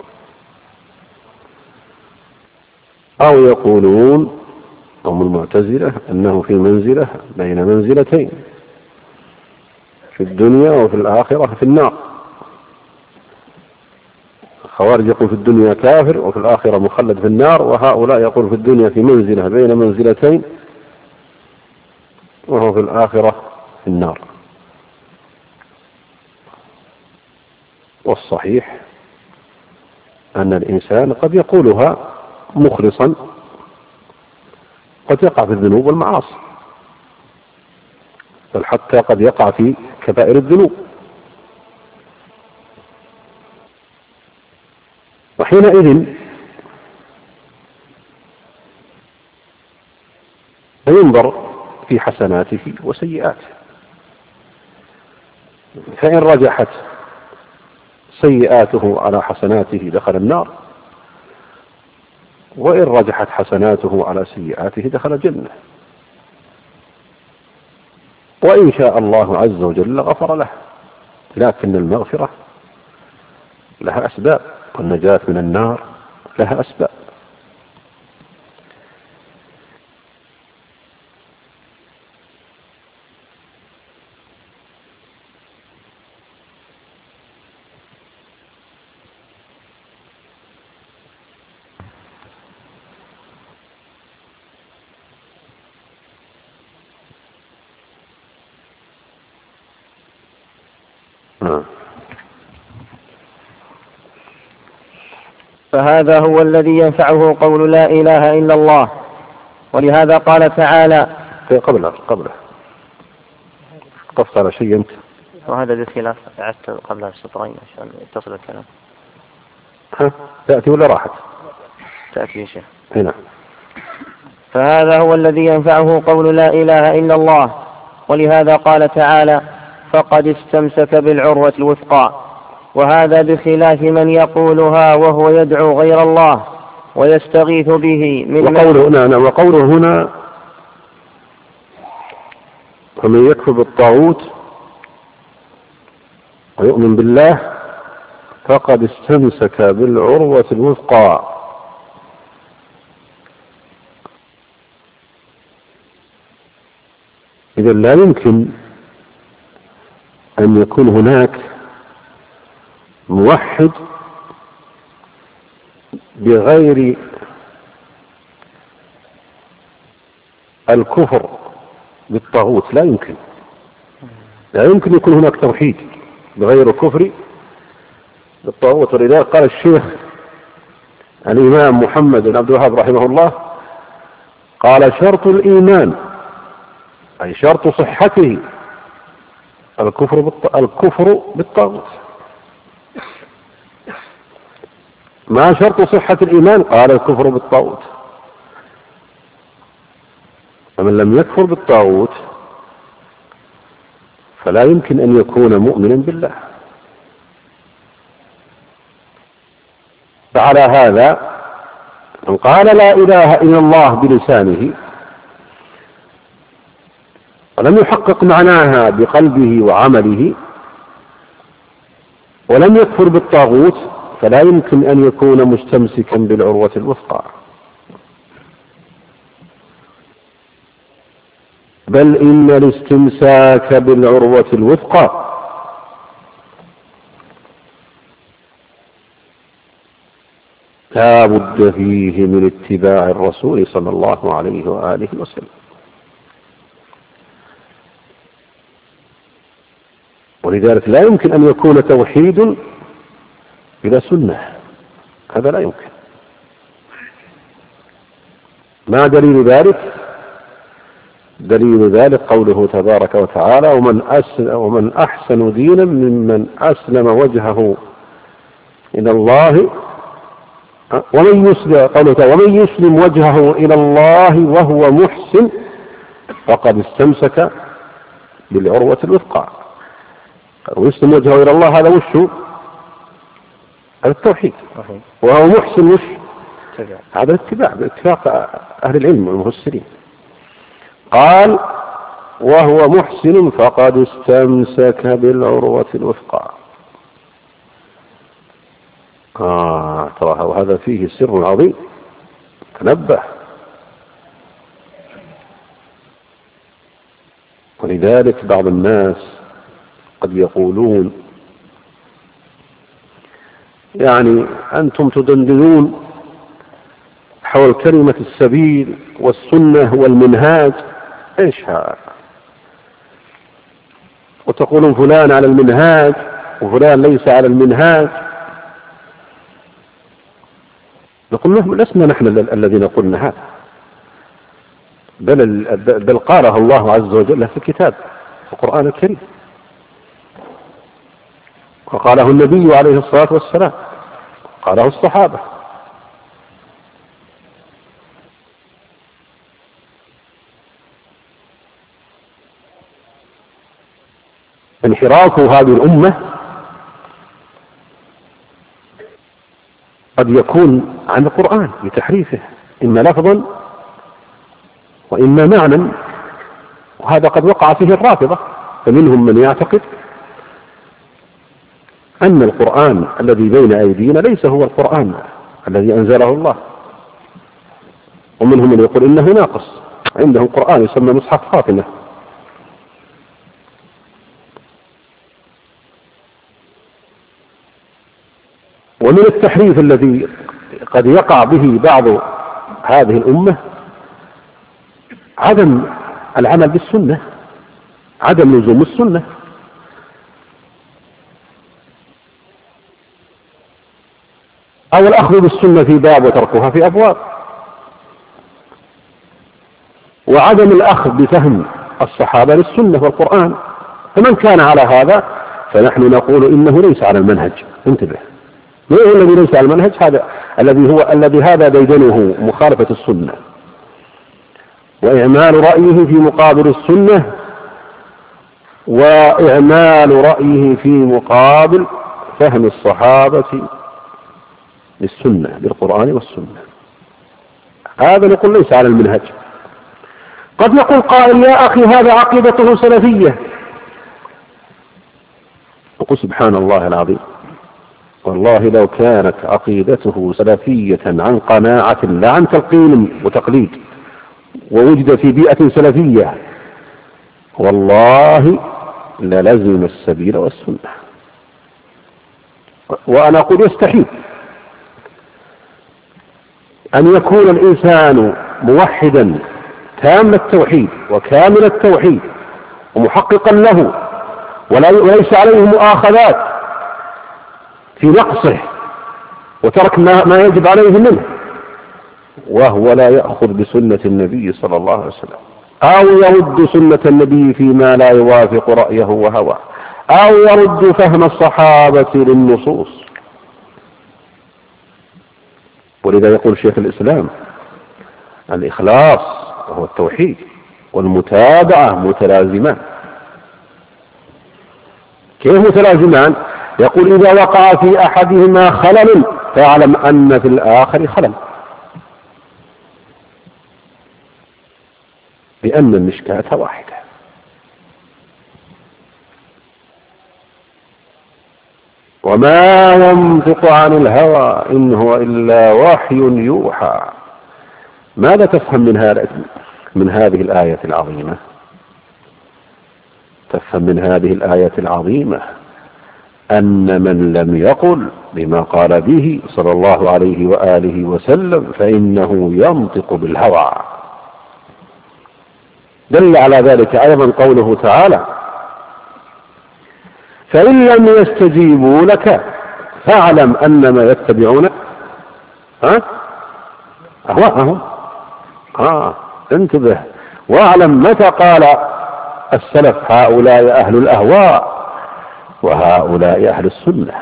أو يقولون هم المعتزلة أنه في منزلة بين منزلتين، في الدنيا وفي الآخرة في النار. الخوارج يقول في الدنيا كافر وفي الآخرة مخلد في النار، وهؤلاء يقول في الدنيا في منزلة بين منزلتين وهو في الآخرة في النار. والصحيح أن الإنسان قد يقولها مخلصا، قد يقع في الذنوب والمعاصي، بل حتى قد يقع في كبائر الذنوب، وحينئذ ينظر في حسناته وسيئاته، فإن رجحت سيئاته على حسناته دخل النار، وإن رجحت حسناته على سيئاته دخل الجنة، وإن شاء الله عز وجل غفر له. لكن المغفرة لها أسباب، والنجاة من النار لها أسباب. فهذا هو الذي ينفعه قول لا إله إلا الله، ولهذا قال تعالى قبله قفت على شيء أنت، وهذا بخلاف عدت قبلها السطرين عشان يتصل الكلام. تأتي ولا راحت؟ تأتي يا شيخ. هنا. فهذا هو الذي ينفعه قول لا إله إلا الله، ولهذا قال تعالى فقد استمسك بالعروة الوثقى. وهذا بخلاف من يقولها وهو يدعو غير الله ويستغيث به من وقوله هنا فمن يكفر بالطاغوت ويؤمن بالله فقد استمسك بالعروة الوثقى. إذا لا يمكن أن يكون هناك موحد بغير الكفر بالطاغوت، لا يمكن يكون هناك توحيد بغير الكفر بالطاغوت. ولذلك قال الشيخ الإمام محمد بن عبد الوهاب رحمه الله قال شرط الإيمان أي شرط صحته الكفر بالطاغوت. ما شرط صحة الإيمان؟ قال الكفر بالطاغوت. فمن لم يكفر بالطاغوت فلا يمكن أن يكون مؤمنا بالله. فعلى هذا من قال لا إله إلا الله بلسانه ولم يحقق معناها بقلبه وعمله ولم يكفر بالطاغوت فلا يمكن أن يكون مستمسكا بالعروة الوثقى، بل إن الاستمساك بالعروة الوثقى لا بد فيه من اتباع الرسول صلى الله عليه وآله وسلم. ولذلك لا يمكن أن يكون توحيد بلا سنة، هذا لا يمكن. ما دليل ذلك؟ دليل ذلك قوله تبارك وتعالى: ومن أحسن دينا ممن أسلم وجهه إلى الله ومن يسلم وجهه إلى الله وهو محسن فقد استمسك بالعروة الوثقى. ويسلم وجهه إلى الله هذا وشه؟ هذا التوحيد. وهو محسن وش؟ هذا الاتباع باتفاق أهل العلم والمفسرين. قال: وهو محسن فقد استمسك بالعروة الوثقى. ترى وهذا فيه سر عظيم، تنبه. ولذلك بعض الناس قد يقولون: يعني أنتم تدندنون حول كلمة السبيل والسنة والمنهاج، إيش هذا؟ وتقولون فلان على المنهاج وفلان ليس على المنهاج. نقول لهم: لسنا نحن الذين قلنا هذا، بل قالها الله عز وجل في الكتاب، في القرآن الكريم، وقاله النبي عليه الصلاة والسلام، قاله الصحابة. انحراف هذه الأمة قد يكون عن القرآن بتحريفه، إما لفظا وإما معنى، وهذا قد وقع فيه الرافضة. فمنهم من يعتقد أن القرآن الذي بين أيدينا ليس هو القرآن الذي أنزله الله، ومنهم من يقول إنه ناقص، عندهم قرآن يسمى مصحف فاطمة. ومن التحريف الذي قد يقع به بعض هذه الأمة عدم العمل بالسنة، عدم لزوم السنة. أو الأخذ بالسنة في باب وتركها في أبواب، وعدم الأخذ بفهم الصحابة للسنة والقرآن. فمن كان على هذا فنحن نقول إنه ليس على المنهج. انتبه، ما هو الذي ليس على المنهج؟ هذا الذي هذا ديدنه مخالفة السنة وإعمال رأيه في مقابل السنة، وإعمال رأيه في مقابل فهم الصحابة للسنة، للقرآن والسنة. هذا نقول ليس على المنهج. قد يقول قائل: يا أخي هذا عقيدته سلفية. نقول: سبحان الله العظيم، والله لو كانت عقيدته سلفية عن قناعة لا عن تلقين وتقليد، ووجد في بيئة سلفية، والله للزم السبيل والسنة. وأنا أقول يستحيل أن يكون الإنسان موحدا تام التوحيد وكامل التوحيد ومحققا له وليس عليه مؤاخذات في نقصه وترك ما يجب عليه منه، وهو لا يأخذ بسنة النبي صلى الله عليه وسلم، أو يرد سنة النبي فيما لا يوافق رأيه وهواه، أو يرد فهم الصحابة للنصوص. ولذا يقول شيخ الإسلام: الإخلاص وهو التوحيد والمتابعة متلازمان. كيف متلازمان؟ يقول: إذا وقع في أحدهما خلل فاعلم أن في الآخر خلل، لأن المشكاة واحدة. وما ينطق عن الهوى إن هو إلا وحي يوحى. ماذا تفهم من هذه الآية العظيمة؟ تفهم من هذه الآية العظيمة أن من لم يقل لما قال به صلى الله عليه وآله وسلم فإنه ينطق بالهوى. دل على ذلك أيضا قوله تعالى فإن لم يستجيبوا لك فاعلم أنما يتبعون أهواءهم. انتبه واعلم متى قال السلف هؤلاء أهل الأهواء وهؤلاء أهل السنة.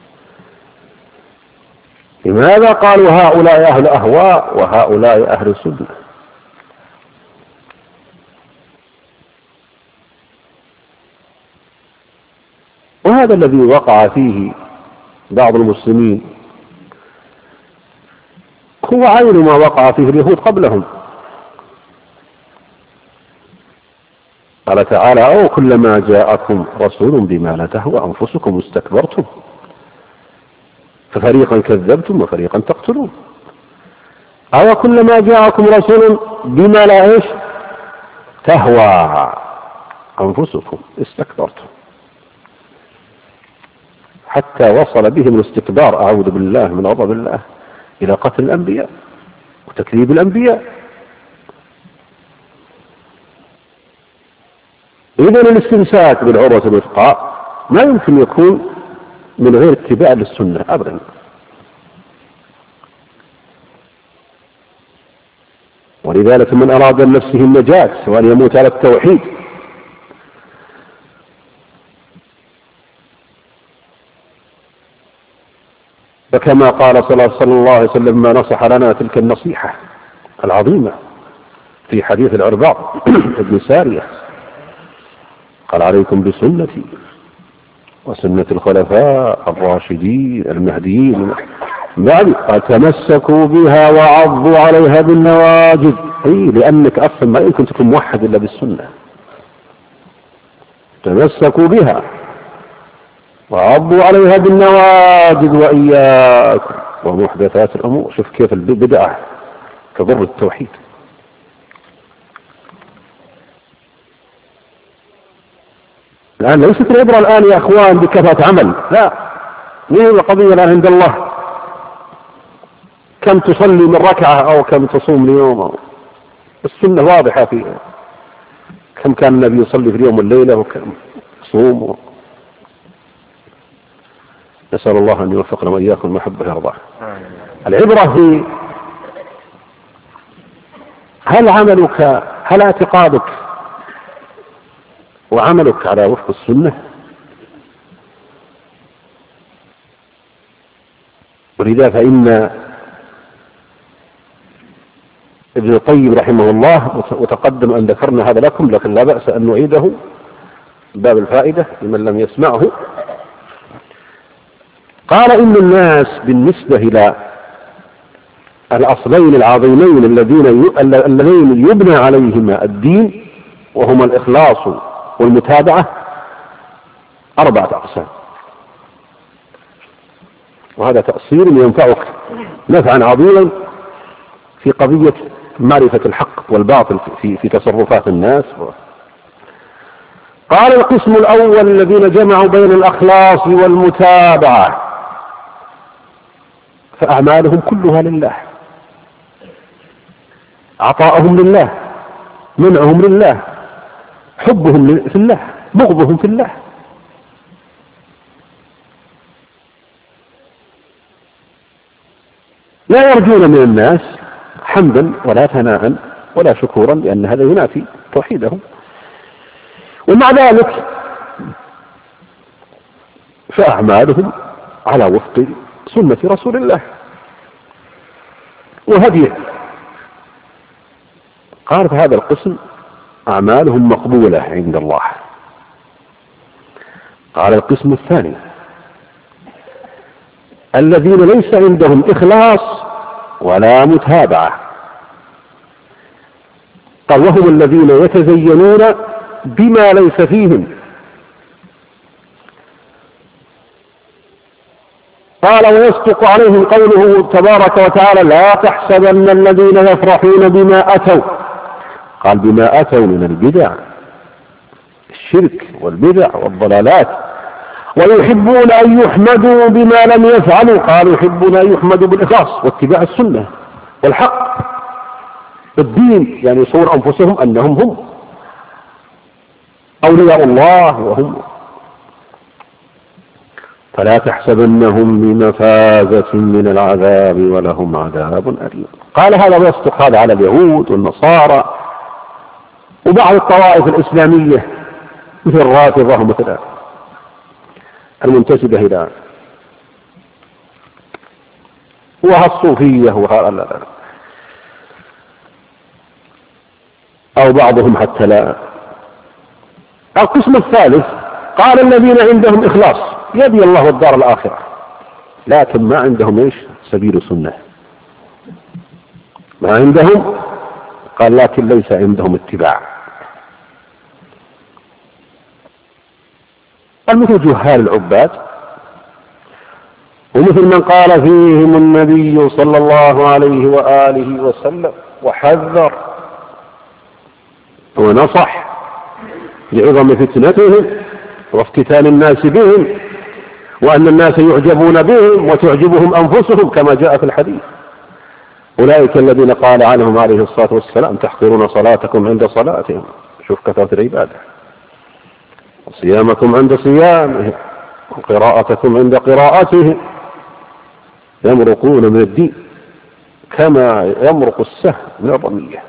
لماذا قالوا هؤلاء أهل أهواء وهؤلاء أهل السنة؟ وهذا الذي وقع فيه بعض المسلمين هو عين ما وقع فيه اليهود قبلهم. قال تعالى أو كلما جاءكم رسول بما لا تهوى أنفسكم استكبرتم ففريقا كذبتم وفريقا تقتلون. أو كلما جاءكم رسول بما لا تهوى أنفسكم استكبرتم، حتى وصل بهم الاستكبار أعوذ بالله من غضب الله إلى قتل الأنبياء وتكذيب الأنبياء. إذن الاستمساك بالعروة الوثقى ما يمكن يكون من غير اتباع للسنة أبدا. ولذلك من أراد لنفسه النجاة سواء يموت على التوحيد فكما قال صلى الله عليه وسلم ما نصح لنا تلك النصيحة العظيمة في حديث العرباض ابن سارية قال عليكم بسنتي وسنة الخلفاء الراشدين المهديين بعد قال تمسكوا بها وعضوا عليها بالنواجذ. لأنك أصلا ما يمكن تكون موحد إلا بالسنة. تمسكوا بها وعضوا عليها بالنواجذ وإياكم ومحدثات الأمور. شوف كيف البدعة تضر التوحيد. الآن ليست العبرة الآن يا أخوان بكثرة عمل، لا، مين القضية الآن عند الله كم تصلي من ركعة أو كم تصوم اليوم. السنة واضحة فيها كم كان النبي يصلي في اليوم والليلة وكم يصوم. نسأل الله أن يوفقنا وإياكم محبة يرضاه. العبرة هي هل عملك هل اعتقادك وعملك على وفق السنة. ولذا فإن ابن القيم رحمه الله وتقدم أن ذكرنا هذا لكم لكن لا بأس أن نعيده باب الفائدة لمن لم يسمعه. قال إن الناس بالنسبة إلى الأصلين العظيمين اللذين يبنى عليهما الدين وهما الإخلاص والمتابعة 4 أقسام. وهذا تأصيل ينفعك نفعا عظيما في قضية معرفة الحق والباطل في تصرفات الناس. قال القسم الأول الذين جمعوا بين الأخلاص والمتابعة فأعمالهم كلها لله، عطاءهم لله، منعهم لله، حبهم في الله، بغضهم في الله. لا يرجون من الناس حمدا ولا ثناء ولا شكورا لأن هذا ينافي توحيدهم. ومع ذلك فأعمالهم على وفق سنة رسول الله وهديه. قال في هذا القسم أعمالهم مقبولة عند الله. قال القسم الثاني الذين ليس عندهم إخلاص ولا متابعة. قال وهم الذين يتزينون بما ليس فيهم. قال ويصدق عليهم قوله تبارك وتعالى لا تحسبن الذين يفرحون بما أتوا. قال بما أتوا من البدع الشرك والبدع والضلالات ويحبون أن يحمدوا بما لم يفعلوا، قالوا يحبون أن يحمدوا بالإخلاص واتباع السنة والحق الدين، يعني يصور أنفسهم أنهم هم أولياء الله وهم. فلا تحسبنهم بمفازة من العذاب ولهم عذاب أليم. قال هذا ويصدق هذا على اليهود والنصارى وبعض الطوائف الإسلامية مثل الرافضة ومثل المنتسبة إلى الصوفية أو بعضهم حتى لا. القسم الثالث قال الذين عندهم إخلاص يبي الله الدار الآخرة لكن ما عندهم إيش؟ سبيل سنة. ما عندهم، قال لكن ليس عندهم اتباع. مثل جهال العباد، ومثل من قال فيهم النبي صلى الله عليه وآله وسلم وحذر ونصح لعظم فتنتهم وافتتان الناس بهم، وأن الناس يعجبون بهم وتعجبهم أنفسهم كما جاء في الحديث. أولئك الذين قال عنهم عليه الصلاة والسلام تحقرون صلاتكم عند صلاتهم، شوف كثرة العبادة، وصيامكم عند صيامهم، وقراءتكم عند قراءتهم، يمرقون من الدين كما يمرق السهم من الرمية.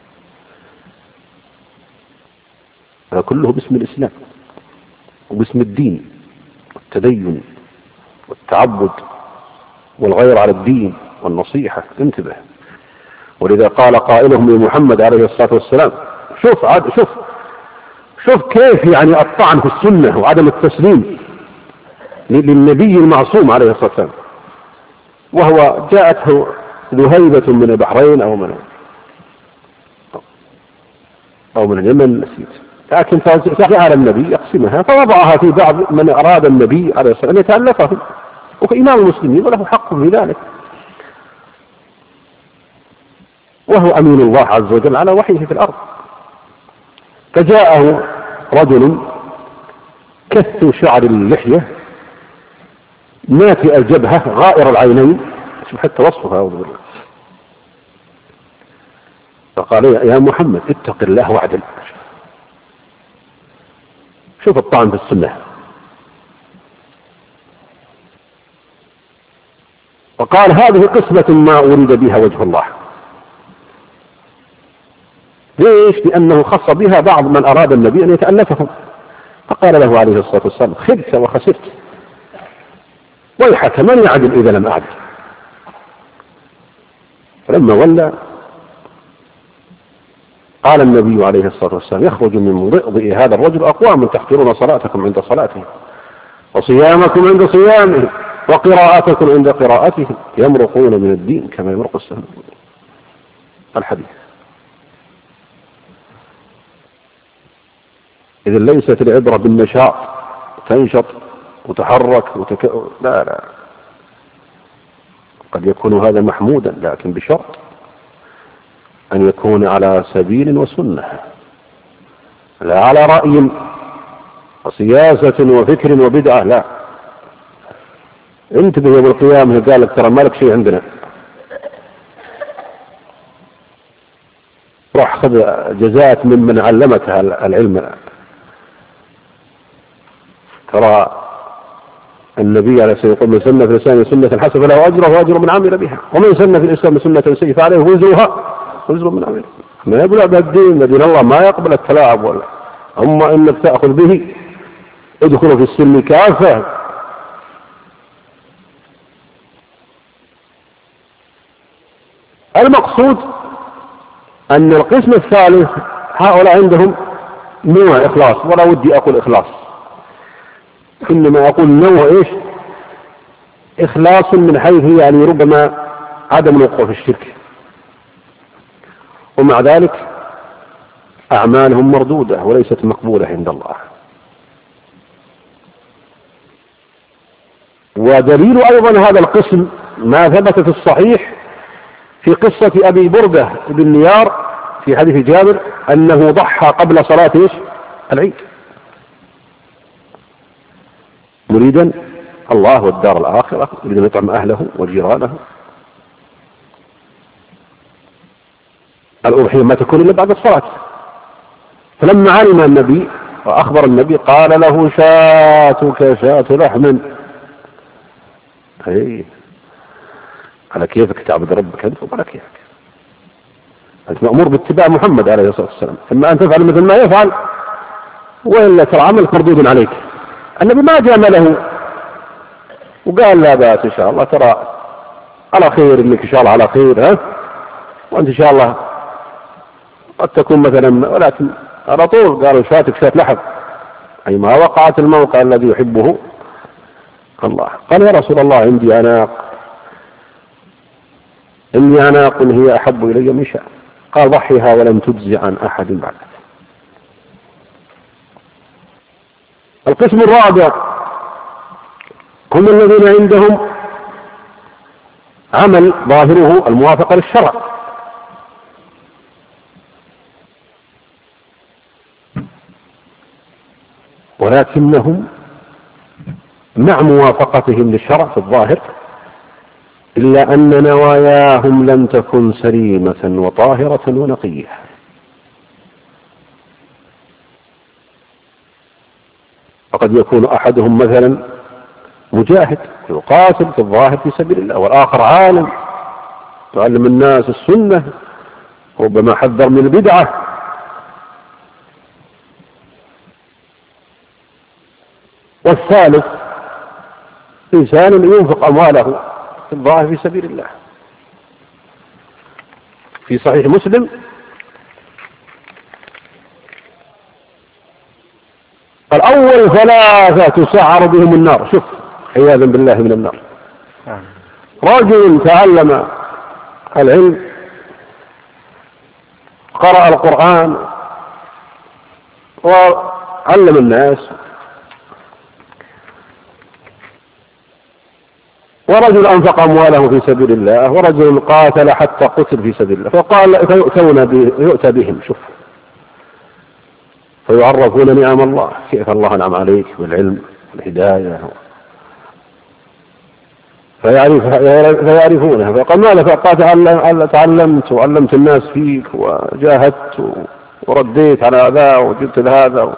هذا كله باسم الإسلام وباسم الدين والتدين والتعبد والغير على الدين والنصيحة. انتبه. ولذا قال قائلهم لمحمد عليه الصلاة والسلام، شوف كيف يعني الطعن في السنة وعدم التسليم للنبي المعصوم عليه الصلاة والسلام، وهو جاءته ذهيبة من البحرين أو من اليمن نسيت، لكن فجعل النبي يقسمها فوضعها في بعض من أراد النبي عليه الصلاة والسلام أن يتألفه، وكإمام المسلمين وله حق في ذلك، وهو أمين الله عز وجل على وحيه في الأرض. فجاءه رجل كث شعر اللحية ناتئ الجبهة غائر العينين، شوف حتى وصفها أعوذ بالله، فقال يا محمد اتق الله واعدل. شوف الطعن في السنة. وقال هذه قسمة ما أريد بها وجه الله. ليش؟ لأنه خص بها بعض من أراد النبي أن يتألفهم، فقال له عليه الصلاة والسلام خبت وخسرت، ويحك من يعدل إذا لم أعدل. فلما ولى قال النبي عليه الصلاة والسلام يخرج من ضئضئ هذا الرجل أقوام تحقرون صلاتكم عند صلاتهم وصيامكم عند صيامهم وقراءتكم عند قراءتهم، يمرقون من الدين كما يمرق السهم. الحديث. إذن ليست العبرة بالنشاط، تنشط وتحرك لا، قد يكون هذا محمودا لكن بشرط أن يكون على سبيل وسنة، لا على رأي وسياسة وفكر وبدعة. لا، انتبه يوم القيامة قال لك ترى مالك شيء عندنا، روح خذ جزاءك ممن علمك العلم. ترى النبي عليه الصلاة والسلام يقول من سن في الإسلام سنة حسنة فله أجره وأجر من عمل بها، ومن سن في الإسلام سنة سيئة فعليه وزرها وزر من عمل. ما يقول هذا الدين دين الله ما يقبل التلاعب ولا، أما إنك تأخذ به ادخل في السلم كافة. المقصود أن القسم الثالث هؤلاء عندهم نوع إخلاص، ولا ودي أقول إخلاص، إنما أقول نوع إيش؟ إخلاص من حيث يعني ربما عدم الوقوع في الشرك، ومع ذلك أعمالهم مردودة وليست مقبولة عند الله. ودليل أيضا هذا القسم ما ثبت في الصحيح في قصة أبي بردة بن نيار في حديث جابر أنه ضحى قبل صلاة العيد، مريدا الله والدار الآخرة، يريد أن يطعم أهله وجيرانه. الأضحية ما تكون إلا بعد الصلاة. فلما علم النبي وأخبر النبي قال له شاتك شاة لحم. أي على كيفك تعبد ربك أنت وعلى كيفك، أنت مأمور باتباع محمد عليه الصلاة والسلام، إما أن تفعل مثل ما يفعل وإلا ترى عملك مردود عليك. النبي ما جامله وقال لا بأس إن شاء الله، ترى على خير، إنك إن شاء الله على خير، ها، وأنت إن شاء الله قد تكون مثلا، ولكن على طول قالوا شاتك شات لحم، أي ما وقعت الموقع الذي يحبه الله. قال يا رسول الله عندي أناق، إني أناق هي أحب إلي من شاء. قال ضحيها ولم تجزي عن أحد بعدك. القسم الرابع هم الذين عندهم عمل ظاهره الموافقة للشرع، ولكنهم مع موافقتهم للشرع في الظاهر إلا أن نواياهم لم تكن سليمة وطاهرة ونقية. فقد يكون أحدهم مثلا مجاهد يقاتل في الظاهر في سبيل الله، والآخر عالم يعلم الناس السنة، ربما حذر من البدعة، والثالث إنسان ينفق أمواله في الظاهر في سبيل الله. في صحيح مسلم الأول ثلاثة تسعر بهم النار، شوف عياذا بالله من النار، رجل تعلم العلم قرأ القرآن وعلم الناس، ورجل أنفق أمواله في سبيل الله، ورجل قاتل حتى قتل في سبيل الله. فقال يؤتى بهم، شوف، فيعرفون نعم الله، كيف الله أنعم عليك بالعلم والهداية، فيعرفونه. فقال ماذا؟ فقال تعلمت وعلمت الناس فيك وجاهدت ورديت على هذا وجبت لهذا،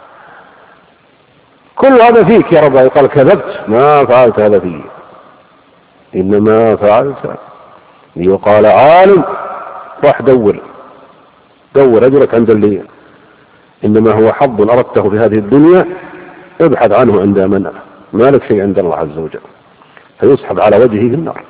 كل هذا فيك يا رب. قال كذبت، ما فعلت هذا فيك، إنما فعلت ليقال عالم. راح دور أجرك عند اللي إنما هو حظ أردته في هذه الدنيا، ابحث عنه عند من ما لك شيء عند الله عز وجل، فيسحب على وجهه في النار.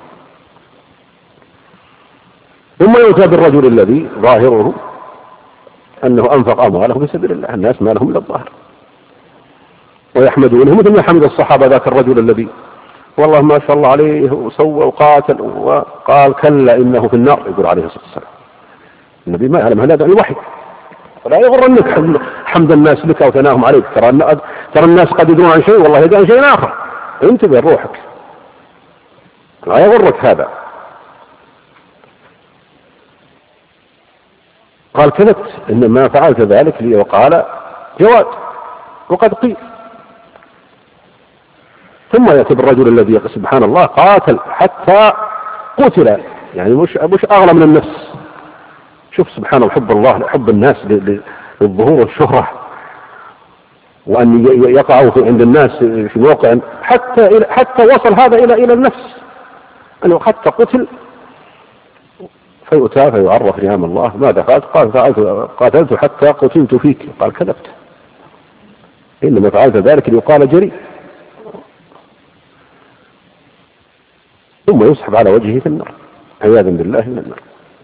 ثم يؤتى بالرجل الذي ظاهره أنه أنفق أمواله في سبيل الله، الناس ما لهم إلا الظاهر، ويحمدونه مثل ما حمد الصحابة ذاك الرجل الذي والله ما شاء الله عليه وسوى وقاتل، وقال كلا إنه في النار، يقول عليه الصلاة والسلام. النبي ما يعلم هذا الوحي، ولا يغرنك حمد الناس لك وثناهم عليك، ترى الناس قد يدرون عن شيء والله يدرون عن شيء آخر، انتبه روحك، لا يغرك هذا. قال كذبت، إنما فعلت ذلك لي، وقال جواد وقد قيل. ثم يأتي بالرجل الذي سبحان الله قاتل حتى قتل، يعني مش أغلى من النفس. شوف سبحان الله، حب الله، حب الناس للظهور والشهرة، وأن يقعوا عند الناس في موقع حتى وصل هذا إلى النفس، أنه حتى قتل. فيؤتى فيعرف نعم الله، ماذا فعلت؟ قال قاتلت حتى قتلت فيك. قال كذبت، إنما فعلت ذلك ليقال جريء. ثم يسحب على وجهه في النار عياذا بالله من النار.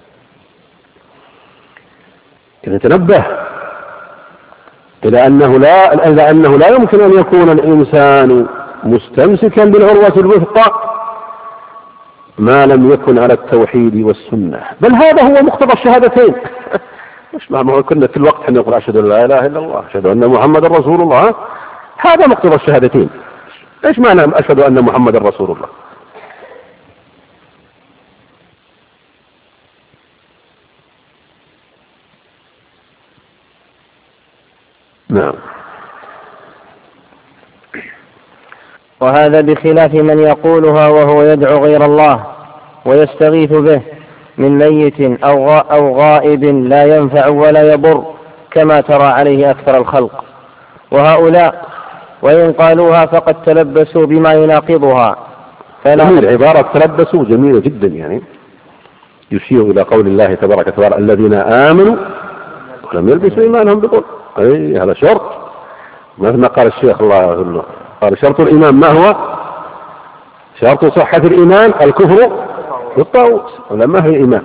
إذا تنبه إلى أنه لا يمكن أن يكون الإنسان مستمسكا بالعروة الوثقى ما لم يكن على التوحيد والسنة، بل هذا هو مقتضى الشهادتين. مش ما كنا في الوقت حين نقول أشهد أن لا إله إلا الله، أشهد أن محمد رسول الله، هذا مقتضى الشهادتين. إيش معنى أشهد أن محمد رسول الله؟ نعم. وهذا بخلاف من يقولها وهو يدعو غير الله ويستغيث به من ميت أو غائب لا ينفع ولا يضر، كما ترى عليه أكثر الخلق. وهؤلاء وإن قالوها فقد تلبسوا بما يناقضها. جميل، عبارة تلبسوا جميلة جدا، يعني يشير إلى قول الله تبارك وتعالى الذين آمنوا ولم يلبسوا إيمانهم بظلم. هذا شرط، مثل ما قال الشيخ الله يغفر، قال شرط الإيمان ما هو؟ شرط صحة الإيمان الكفر بالطاغوت، ولا ما هي إيمان؟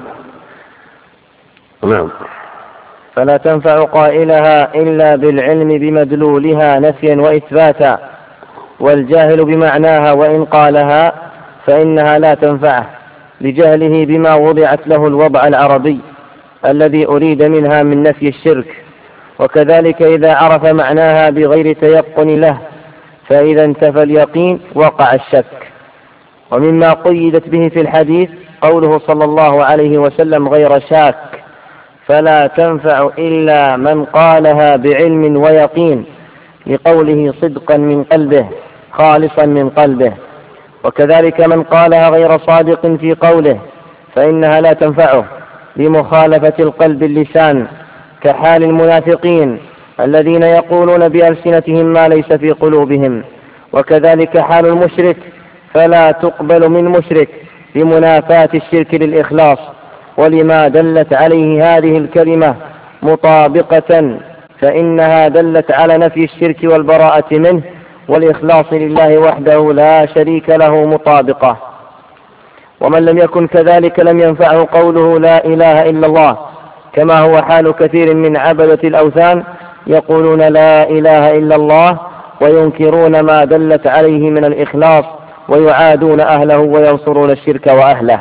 نعم. فلا تنفع قائلها إلا بالعلم بمدلولها نفيا وإثباتا، والجاهل بمعناها وإن قالها فإنها لا تنفعه لجهله بما وضعت له الوضع العربي الذي أريد منها من نفي الشرك. وكذلك إذا عرف معناها بغير تيقن له، فإذا انتفى اليقين وقع الشك. ومما قيدت به في الحديث قوله صلى الله عليه وسلم غير شاك، فلا تنفع إلا من قالها بعلم ويقين، لقوله صدقا من قلبه خالصا من قلبه. وكذلك من قالها غير صادق في قوله فإنها لا تنفعه لمخالفة القلب اللسان، كحال المنافقين الذين يقولون بألسنتهم ما ليس في قلوبهم. وكذلك حال المشرك، فلا تقبل من مشرك لمنافاة الشرك للإخلاص، ولما دلت عليه هذه الكلمة مطابقة، فإنها دلت على نفي الشرك والبراءة منه والإخلاص لله وحده لا شريك له مطابقة. ومن لم يكن كذلك لم ينفعه قوله لا إله إلا الله، كما هو حال كثير من عبدة الأوثان يقولون لا إله إلا الله وينكرون ما دلت عليه من الإخلاص، ويعادون أهله وينصرون الشرك وأهله.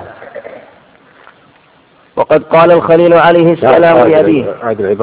وقد قال الخليل عليه السلام لأبيه: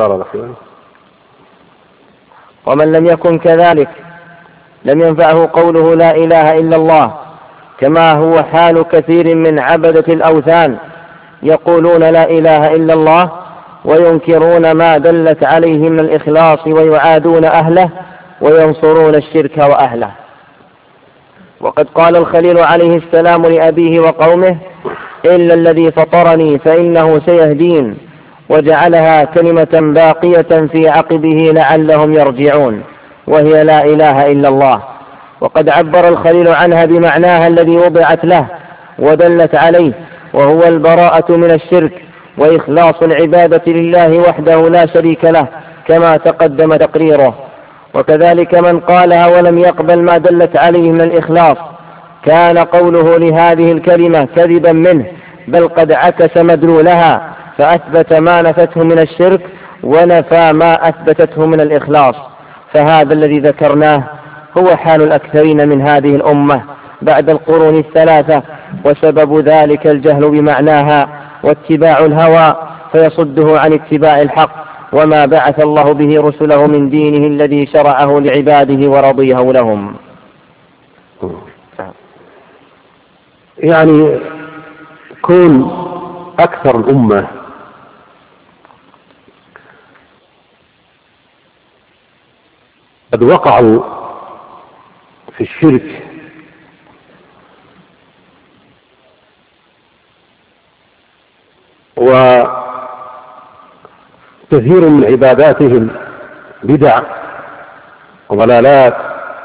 ومن لم يكن كذلك لم ينفعه قوله لا إله إلا الله، كما هو حال كثير من عبدة الأوثان يقولون لا إله إلا الله وينكرون ما دلت عليه من الإخلاص، ويعادون أهله وينصرون الشرك وأهله. وقد قال الخليل عليه السلام لأبيه وقومه: إلا الذي فطرني فإنه سيهدين، وجعلها كلمة باقية في عقبه لعلهم يرجعون، وهي لا إله إلا الله. وقد عبر الخليل عنها بمعناها الذي وضعت له ودلت عليه، وهو البراءة من الشرك وإخلاص العبادة لله وحده لا شريك له، كما تقدم تقريره. وكذلك من قالها ولم يقبل ما دلت عليه من الإخلاص، كان قوله لهذه الكلمة كذبا منه، بل قد عكس مدلولها فأثبت ما نفته من الشرك ونفى ما أثبتته من الإخلاص. فهذا الذي ذكرناه هو حال الأكثرين من هذه الأمة بعد القرون الثلاثة، وسبب ذلك الجهل بمعناها واتباع الهوى، فيصده عن اتباع الحق وما بعث الله به رسله من دينه الذي شرعه لعباده ورضيه لهم. يعني كون أكثر الأمة قد وقعوا في الشرك وكثير من عباداتهم بدع وضلالات،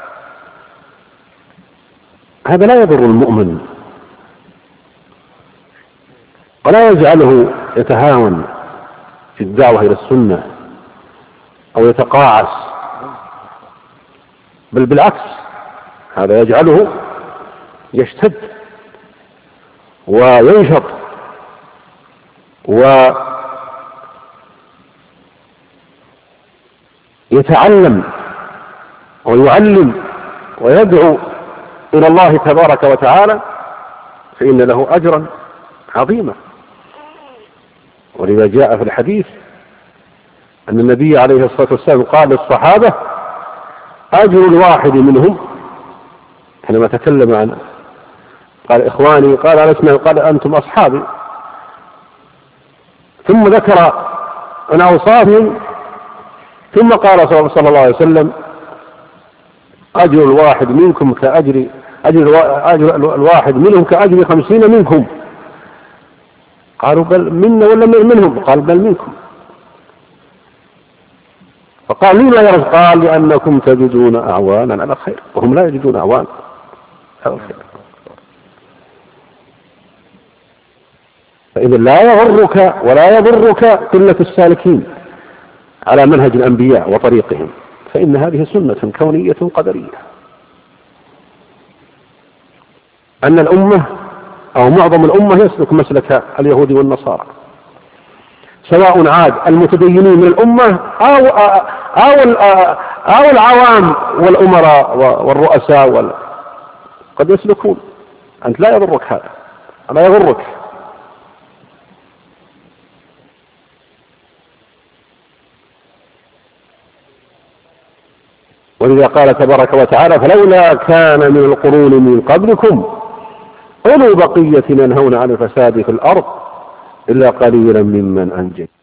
هذا لا يضر المؤمن ولا يجعله يتهاون في الدعوة إلى السنة أو يتقاعس، بل بالعكس هذا يجعله يشتد وينشط ويتعلم ويعلم ويدعو إلى الله تبارك وتعالى، فإن له أجرا عظيما. ولذا جاء في الحديث أن النبي عليه الصلاة والسلام قال للصحابة: أجر الواحد منهم، حينما تكلم عنه قال: إخواني، قال: ألسنا؟ قال: أنتم أصحابي. ثم ذكر عن أوصافهم، ثم قال صلى الله عليه وسلم: أجر الواحد منكم كأجر أجر الواحد منهم كأجر 50 منكم. قالوا بل منا ولا منهم؟ قال بل منكم. فقال لما يا رب؟ قال لأنكم تجدون أعوانا على الخير وهم لا يجدون أعوانا على الخير. فإذا لا يغرك ولا يضرك قلة السالكين على منهج الأنبياء وطريقهم، فإن هذه سنة كونية قدرية، أن الأمة أو معظم الأمة يسلك مسلك اليهود والنصارى، سواء عاد المتدينين من الأمة أو العوام والأمراء والرؤساء قد يسلكون. أنت لا يضرك هذا، لا يضرك. ولذا قال تبارك وتعالى فلولا كان من القرون من قبلكم أولو بقية ينهون عن الفساد في الأرض إلا قليلا ممن أنجينا.